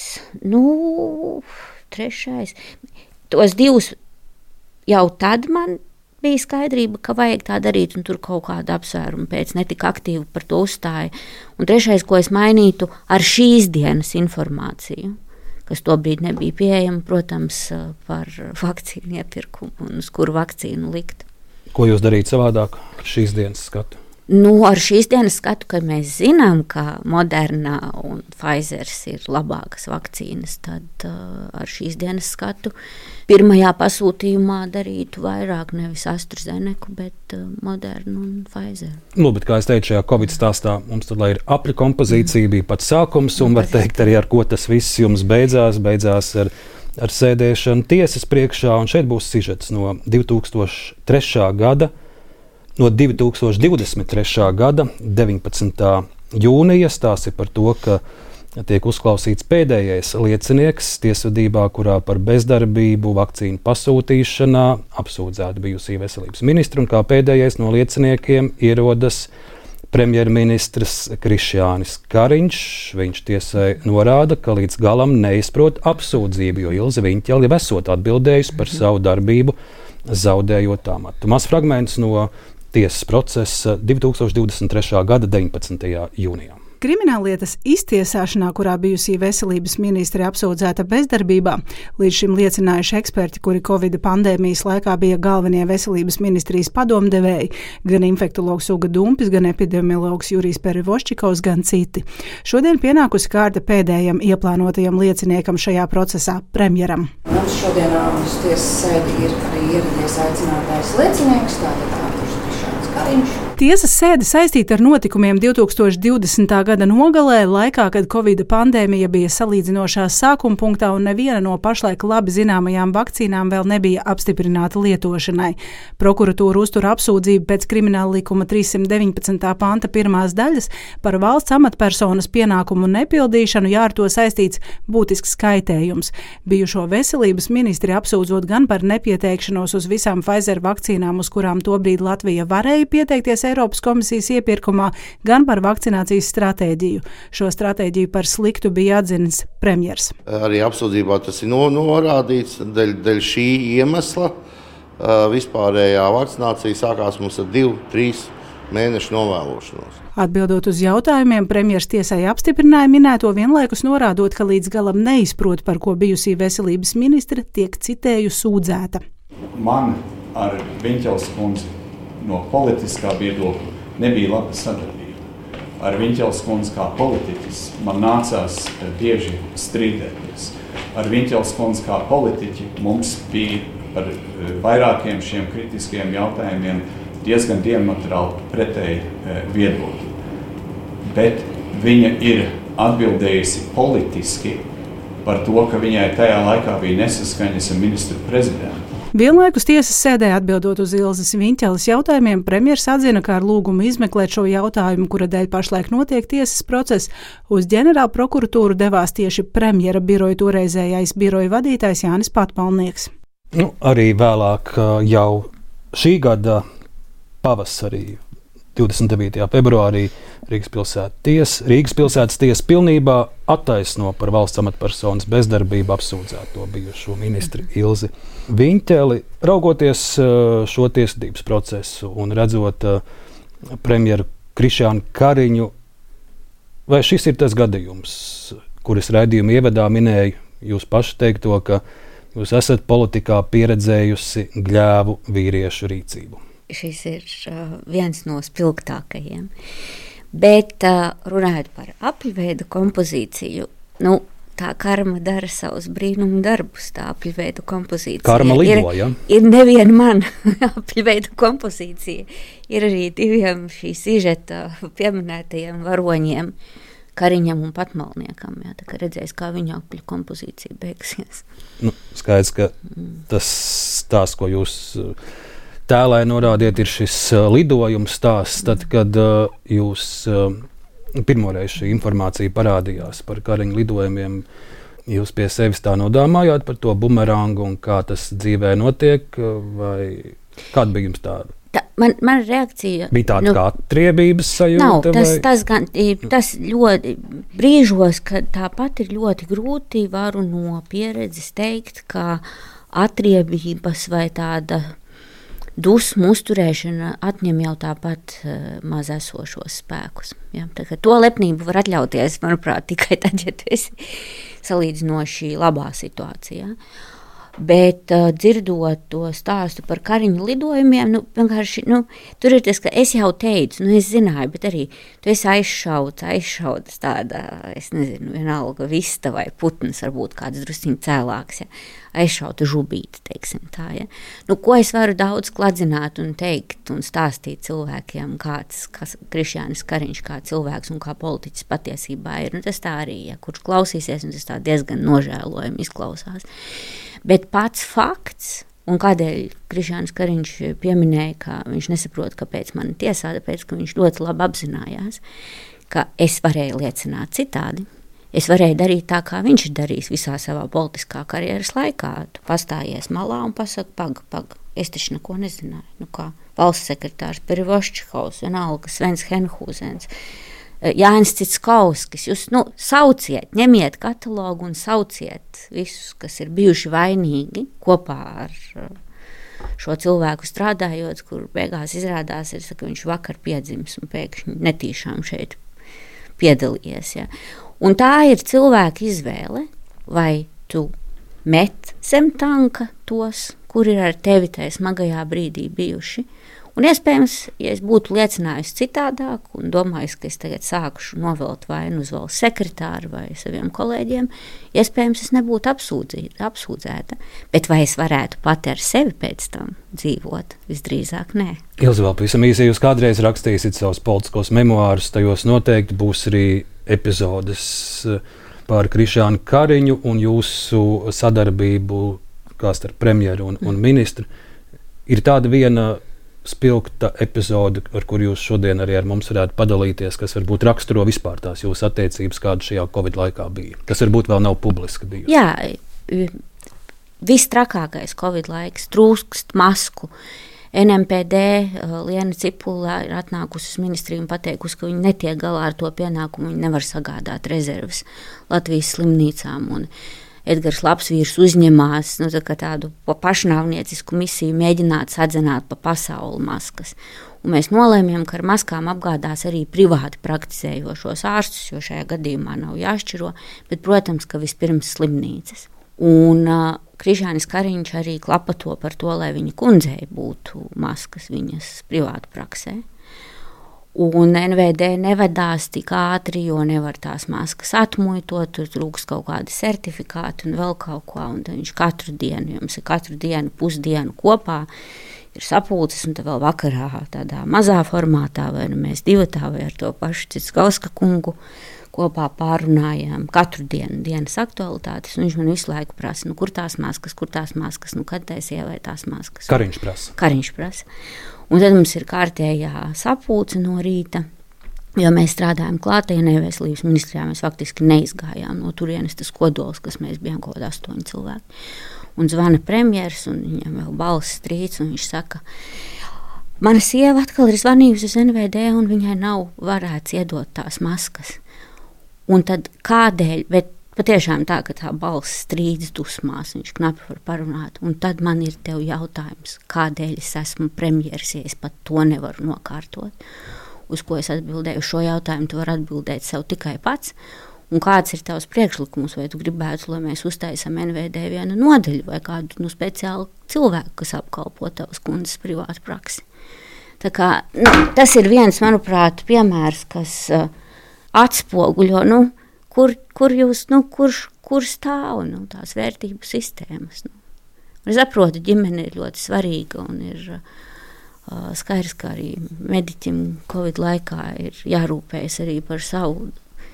tos 2 jau tad man bija skaidrība, ka vajag tā darīt, un tur kaut kāda apsvēruma pēc netika aktīvi par to uzstāja. Un trešais, ko es mainītu ar šīs dienas informāciju, kas tobrīd nebija pieejama, protams, par vakcīnu iepirkumu un uz kuru vakcīnu likt. Ko jūs darīt savādāk šīs dienas skatu? Ar šīs dienas skatu, kad mēs zinām, ka Moderna un Pfizers ir labākas vakcīnas, tad ar šīs dienas skatu pirmajā pasūtījumā darītu vairāk nevis AstraZeneca, bet Moderna un Pfizer. Bet, kā es teicu, šajā Covid stāstā mums tad, lai ir apli kompozīcija, bija pats sākums, un var teikt arī, ar ko tas viss jums beidzās ar sēdēšanu tiesas priekšā, un šeit būs sižets no 2003. gada. No 2023. gada 19. jūnija tās ir par to, ka tiek uzklausīts pēdējais liecinieks tiesvedībā, kurā par bezdarbību vakcīnu pasūtīšanā apsūdzēta bijusī veselības ministra, un kā pēdējais no lieciniekiem ierodas premjerministrs Krišjānis Kariņš. Viņš tiesai norāda, ka līdz galam neizprot apsūdzību, jo Ilze Viņķele jau esot atbildējusi par savu darbību, zaudējot amatu. Mazs fragments no tiesas procesa 2023. gada 19. jūnijā. Krimināllietas iztiesāšanā, kurā bijusī veselības ministre apsūdzēta bezdarbībā, līdz šim liecinājuši eksperti, kuri Covid pandēmijas laikā bija galvenie veselības ministrijas padomdevēji, gan infektologs Uga Dumpis, gan epidemiologs Jurijs Perivoščikovs, gan citi. Šodien pienākusi kārta pēdējam ieplānotajam lieciniekam šajā procesā, premjeram. Mums šodienā uz tiesas sēdi ir arī ieradies aicinātais liecinieks, tātad Arturs Krišjānis Kariņš. Tiesas sēde saistīta ar notikumiem 2020. gada nogalē, laikā, kad Covid pandēmija bija salīdzinošā sākuma punktā un neviena no pašlaik labi zināmajām vakcīnām vēl nebija apstiprināta lietošanai. Prokuratūra uztur apsūdzību pēc Krimināla likuma 319. panta 1. daļas par valsts amatpersonas pienākumu nepildīšanu, ja ar to saistīts būtisks kaitējums. Bijušo veselības ministri apsūdzot gan par nepieteikšanos uz visām Pfizer vakcīnām, uz kurām tobrīd Latvija varēja pieteikties Eiropas komisijas iepirkumā, gan par vakcinācijas stratēģiju. Šo stratēģiju par sliktu bija atzinis premjers. Arī apsūdzībā tas ir norādīts. Dēļ šī iemesla vispārējā vakcinācija sākās mums ar 2-3 mēnešu novēlošanos. Atbildot uz jautājumiem, premjers tiesai apstiprināja minēto, vienlaikus norādot, ka līdz galam neizprot, par ko bijusī veselības ministre tiek, citēju, sūdzēta. Man ar Viņķeles kundzi no politiskā viedokļa nebija laba sadarbība. Ar Viņķeles kundzi kā politiķis man nācās bieži strīdēties. ar Viņķeles kundzi kā politiķi mums bija par vairākiem šiem kritiskiem jautājumiem diezgan diametrāli pretēji viedokļi. Bet viņa ir atbildējusi politiski par to, ka viņai tajā laikā bija nesaskaņas ar ministru prezidentu. Vienlaikus tiesas sēdē atbildot uz Ilzes Viņķeles jautājumiem, premjers atzina, ka ar lūgumu izmeklēt šo jautājumu, kura dēļ pašlaik notiek tiesas process, uz ģenerāla prokuratūru devās tieši premjera biroja toreizējais biroja vadītājs Jānis Patmalnieks. Arī vēlāk jau šī gada pavasarī, 29. februārī, Rīgas pilsētas tiesa pilnībā attaisno par valsts amatpersonas bezdarbību apsūdzēto bijušo ministri Ilzi Viņķeli. Raugoties šo tiesvedības procesu un redzot premjeru Krišjānu Kariņu, vai šis ir tas gadījums, kuras raidījuma ievadā minēju jūs paši teikto, ka jūs esat politikā pieredzējusi gļēvu vīriešu rīcību? Šis ir viens no spilgtākajiem. Bet runājot par apļveida kompozīciju, tā karma dara savus brīnumu darbus, tā apļveida kompozīcija. Karma lido, ja? Ir neviena man apļveida kompozīcija. Ir arī diviem šī sižeta pieminētajiem varoņiem, Kariņam un Patmalniekam. Jā, tā kā redzēs, kā viņa apļu kompozīcija beigsies. Skaidrs, ka tas stāsts, ko jūs tēlē norādiet, ir šis lidojums stāsts, tad, kad jūs pirmoreiz šī informācija parādījās par Kariņu lidojumiem, jūs pie sevis tā nodomājāt par to bumerangu un kā tas dzīvē notiek, vai kāda bija jums tāda? Man reakcija bija tāda kā atriebības sajūta? Tas ļoti brīžos, kad tāpat ir ļoti grūti varu no pieredzes teikt, ka atriebības vai tāda dusmu uzturēšana atņem jau tāpat maz esošos spēkus. Ja? To lepnību var atļauties, manuprāt, tikai tad, ja tu esi salīdzinoši labā situācijā. Bet dzirdot to stāstu par Kariņu lidojumiem, vienkārši, tur ir tas, ka es jau teicu, es zināju, bet arī tu esi aizšaudas tāda, es nezinu, vienalga vista vai putns, varbūt kāds drusciņ cēlāks, ja, aizšauta žubīte, teiksim tā, ja. Ko es varu daudz kladzināt un teikt un stāstīt cilvēkiem, kāds Krišjānis Kariņš kā cilvēks un kā politiķis patiesībā ir, tas tā arī, ja, kurš klausīsies, un tas tā diezgan nožēlojami izklausās. Bet pats fakts, un kādēļ Krišjānis Kariņš pieminēja, ka viņš nesaprot, kāpēc mani tiesā, tāpēc, ka viņš ļoti labi apzinājās, ka es varēju liecināt citādi. Es varēju darīt tā, kā viņš ir darījis visā savā politiskā karjeras laikā. Tu pastājies malā un pasaki, pag, es taču neko nezināju. Kā valsts sekretārs Perivoščikovs, vienalga Svens Henhūzens, Jānis Citskovskis, jūs sauciet, ņemiet katalogu un sauciet visus, kas ir bijuši vainīgi kopā ar šo cilvēku strādājot, kur beigās izrādās, ka viņš vakar piedzimis un pēkšņi netīšām šeit piedalījies. Ja. Un tā ir cilvēka izvēle, vai tu met zem tanka tos, kuri ir ar tevi tajā smagajā brīdī bijuši. Un iespējams, ja es būtu liecinājusi citādāk un domājusi, ka es tagad sākušu novelt vainu uz valsts sekretāru vai saviem kolēģiem, iespējams, es nebūtu apsūdzēta. Bet vai es varētu pati ar sevi pēc tam dzīvot? Visdrīzāk nē. Ilze, vēl pavisam īsi, jūs kādreiz rakstīsiet savus politiskos memoārus, tajos noteikti būs arī epizodes par Krišjānu Kariņu un jūsu sadarbību kā starp premjeru un ministru. Ir tāda viena spilgta epizode, ar kuru jūs šodien arī ar mums varētu padalīties, kas varbūt raksturo vispār tās jūsu attiecības, kāda šajā Covid laikā bija, kas varbūt vēl nav publiski bijusi. Jā, vistrakākais Covid laiks, trūkst masku. NMPD Liena Cipula ir atnākusi uz ministriju un pateikusi, ka viņi netiek galā ar to pienākumu, viņi nevar sagādāt rezerves Latvijas slimnīcām un Edgars Lapsvīrs uzņemās tādu pašnāvniecisku misiju mēģināt sadzenāt pa pasauli maskas. Un mēs nolēmjam, ka ar maskām apgādās arī privāti praktizējošos ārstus, jo šajā gadījumā nav jāšķiro, bet, protams, ka vispirms slimnīcas. Un Krišjānis Kariņš arī klapato par to, lai viņa kundzei būtu maskas viņas privāti praksē. Un NVD nevedās tik ātri, jo nevar tās maskas atmuitot, tur trūks kaut kādi certifikāti un vēl kaut ko. Un viņš katru dienu, jums ir katru dienu, pusdienu kopā, ir sapulces, un tad vēl vakarā tādā mazā formātā, vai nu mēs divatā, vai ar to pašu Citskauska kungu kopā pārunājām katru dienu dienas aktualitātes, un viņš man visu laiku prasa, nu kur tās maskas, nu kad tai sievai tās maskas. Kariņš prasa. Un tad mums ir kārtējā sapulce no rīta, jo mēs strādājam klātienē veselības ministrijā, mēs faktiski neizgājām no turienes tas kodols, kas mēs bijām kaut 8 cilvēki. Un zvana premjeras, un viņam vēl balss strīds, un viņš saka, mana sieva atkal ir zvanījusi uz NVD, un viņai nav varēts iedot tās maskas. Un tad kādēļ, bet patiešām tā, ka tā balss strīdas dusmās, viņš knapi var parunāt, un tad man ir tev jautājums, kādēļ es esmu premjeras, ja es pat to nevaru nokārtot. Uz ko es atbildēju, šo jautājumu tu vari atbildēt sev tikai pats, un kāds ir tavs priekšlikums, vai tu gribētu, lai mēs uztaisam NVD vienu nodaļu, vai kādu speciālu cilvēku, kas apkalpo tavas kundzes privātu praksi. Tā kā, tas ir viens, manuprāt, piemērs, kas atspoguļo, kur jūs, kur stāv, tās vērtību sistēmas. Es saprotu, ģimene ir ļoti svarīga un ir skaidrs, ka arī mediķim Covid laikā ir jārūpējas arī par savu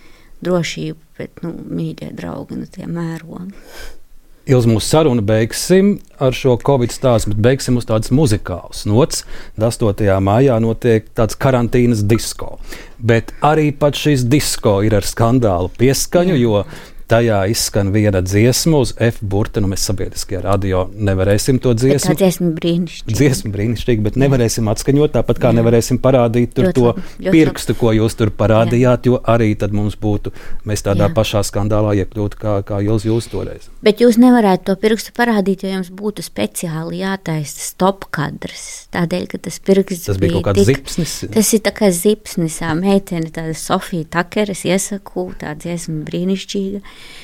drošību, bet, mīļie draugi, tie mēroni. Ilz, mūsu sarunu beigsim ar šo Covid stāstu, bet beigsim uz tādas muzikālas nots. 8. maijā notiek tāds karantīnas disko, bet arī pat šis disko ir ar skandālu pieskaņu, jo tajā izskan viena dziesma uz F burta, mēs sabiedriskajā radio nevarēsim to dziesmu. Bet tā dziesma brīnišķīga. Dziesma brīnišķīga, bet nevarēsim atskaņot, tāpat kā nevarēsim parādīt tur to pirkstu, ko jūs tur parādījāt, jo arī tad mums būtu, mēs tādā pašā skandālā iekļūt, kā jūs toreiz. Bet jūs nevarētu to pirkstu parādīt, jo jums būtu speciāli jātaisa stop kadrs, tādēļ, ka tas pirksts tas bija kaut kāds zipsnis. Tas ir tā kā zipsnis, meitene, tāda Sofija Takeres, iesaku, tā dziesma brīnišķīga.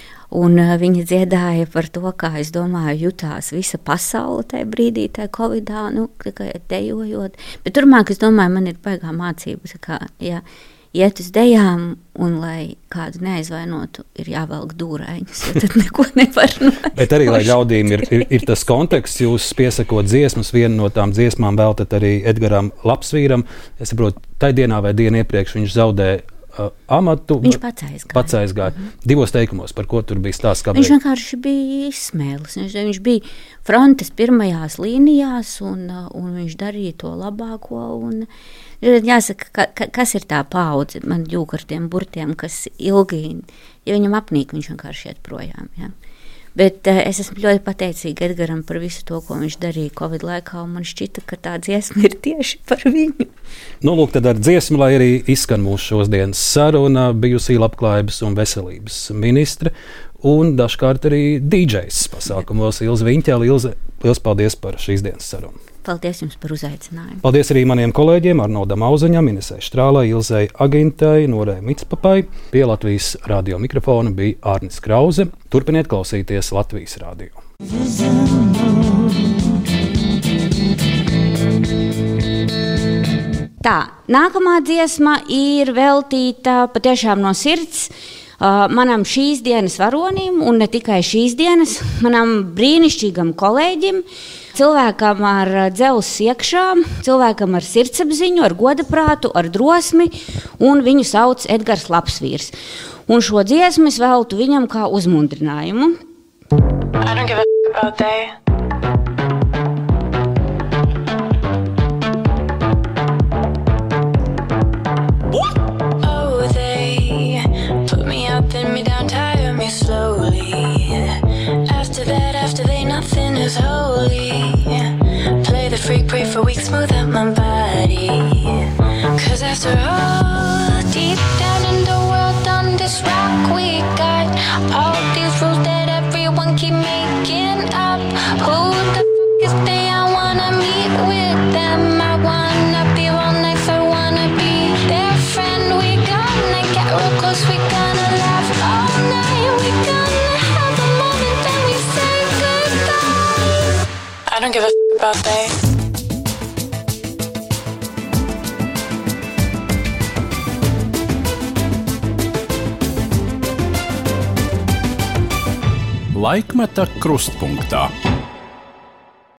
Un viņa dziedāja par to, kā, es domāju, jutās visa pasaule tajā brīdī, tajā Covidā, dejojot. Bet turmāk, es domāju, man ir baigā mācība, tā kā, ja iet uz dejām un, lai kādu neaizvainotu, ir jāvelk dūraiņas, jo tad neko nevar noteikt. Bet arī, lai ļaudīm ir tas konteksts, jūs piesakot dziesmas, vienu no tām dziesmām veltat arī Edgaram Lapsvīram. Es saprotu, tai dienā vai dienu iepriekš viņš zaudēja amatu. Viņš pats aizgāja. Divos teikumos, par ko tur bija stāsts? Viņš vienkārši bija izsmēlis. Viņš bija frontes pirmajās līnijās, un viņš darīja to labāko. Un, jāsaka, kas ir tā paudze, man jūk ar tiem burtiem, kas ilgi, ja viņam apnīk, viņš vienkārši iet projām. Ja? Bet es esmu ļoti pateicīga Edgaram par visu to, ko viņš darīja Covid laikā, un man šķita, ka tā dziesma ir tieši par viņu. Lūk, tad ar dziesmu, lai arī izskan mūsu šodienas saruna, bijusī labklājības un veselības ministre, un dažkārt arī DJs pasākumos Ilze Viņķele. Ilze, liels paldies par šīs dienas sarunu. Paldies jums par uzaicinājumu. Paldies arī maniem kolēģiem Arnoldam Auzeņam, Inesei Štrālai, Ilzei Agintai, Norai Micpapai. Pie Latvijas radio mikrofona bija Ārnis Krause. Turpiniet klausīties Latvijas radio. Tā, nākamā dziesma ir veltīta patiešām no sirds manam šīs dienas varonim, un ne tikai šīs dienas, manam brīnišķīgam kolēģim, cilvēkam ar dzelzs iekšā, cilvēkam ar sirdsapziņu, ar godaprātu, ar drosmi, un viņu sauc Edgars Lapsvīrs. Un šo dziesmu es veltu viņam kā uzmundrinājumu. I don't give a about that. Is holy. Play the freak, pray for weeks, smooth out my body. Cause after all, deep down in the world on this rock we got all these rules that everyone keep making up. Who the fuck is they? I wanna meet with them. I wanna be one next, I wanna be their friend. We gonna get real close, we gonna laugh all night. We gonna have the moment then we say goodbye. I don't give a fuck about they. Laikmeta krustpunktā.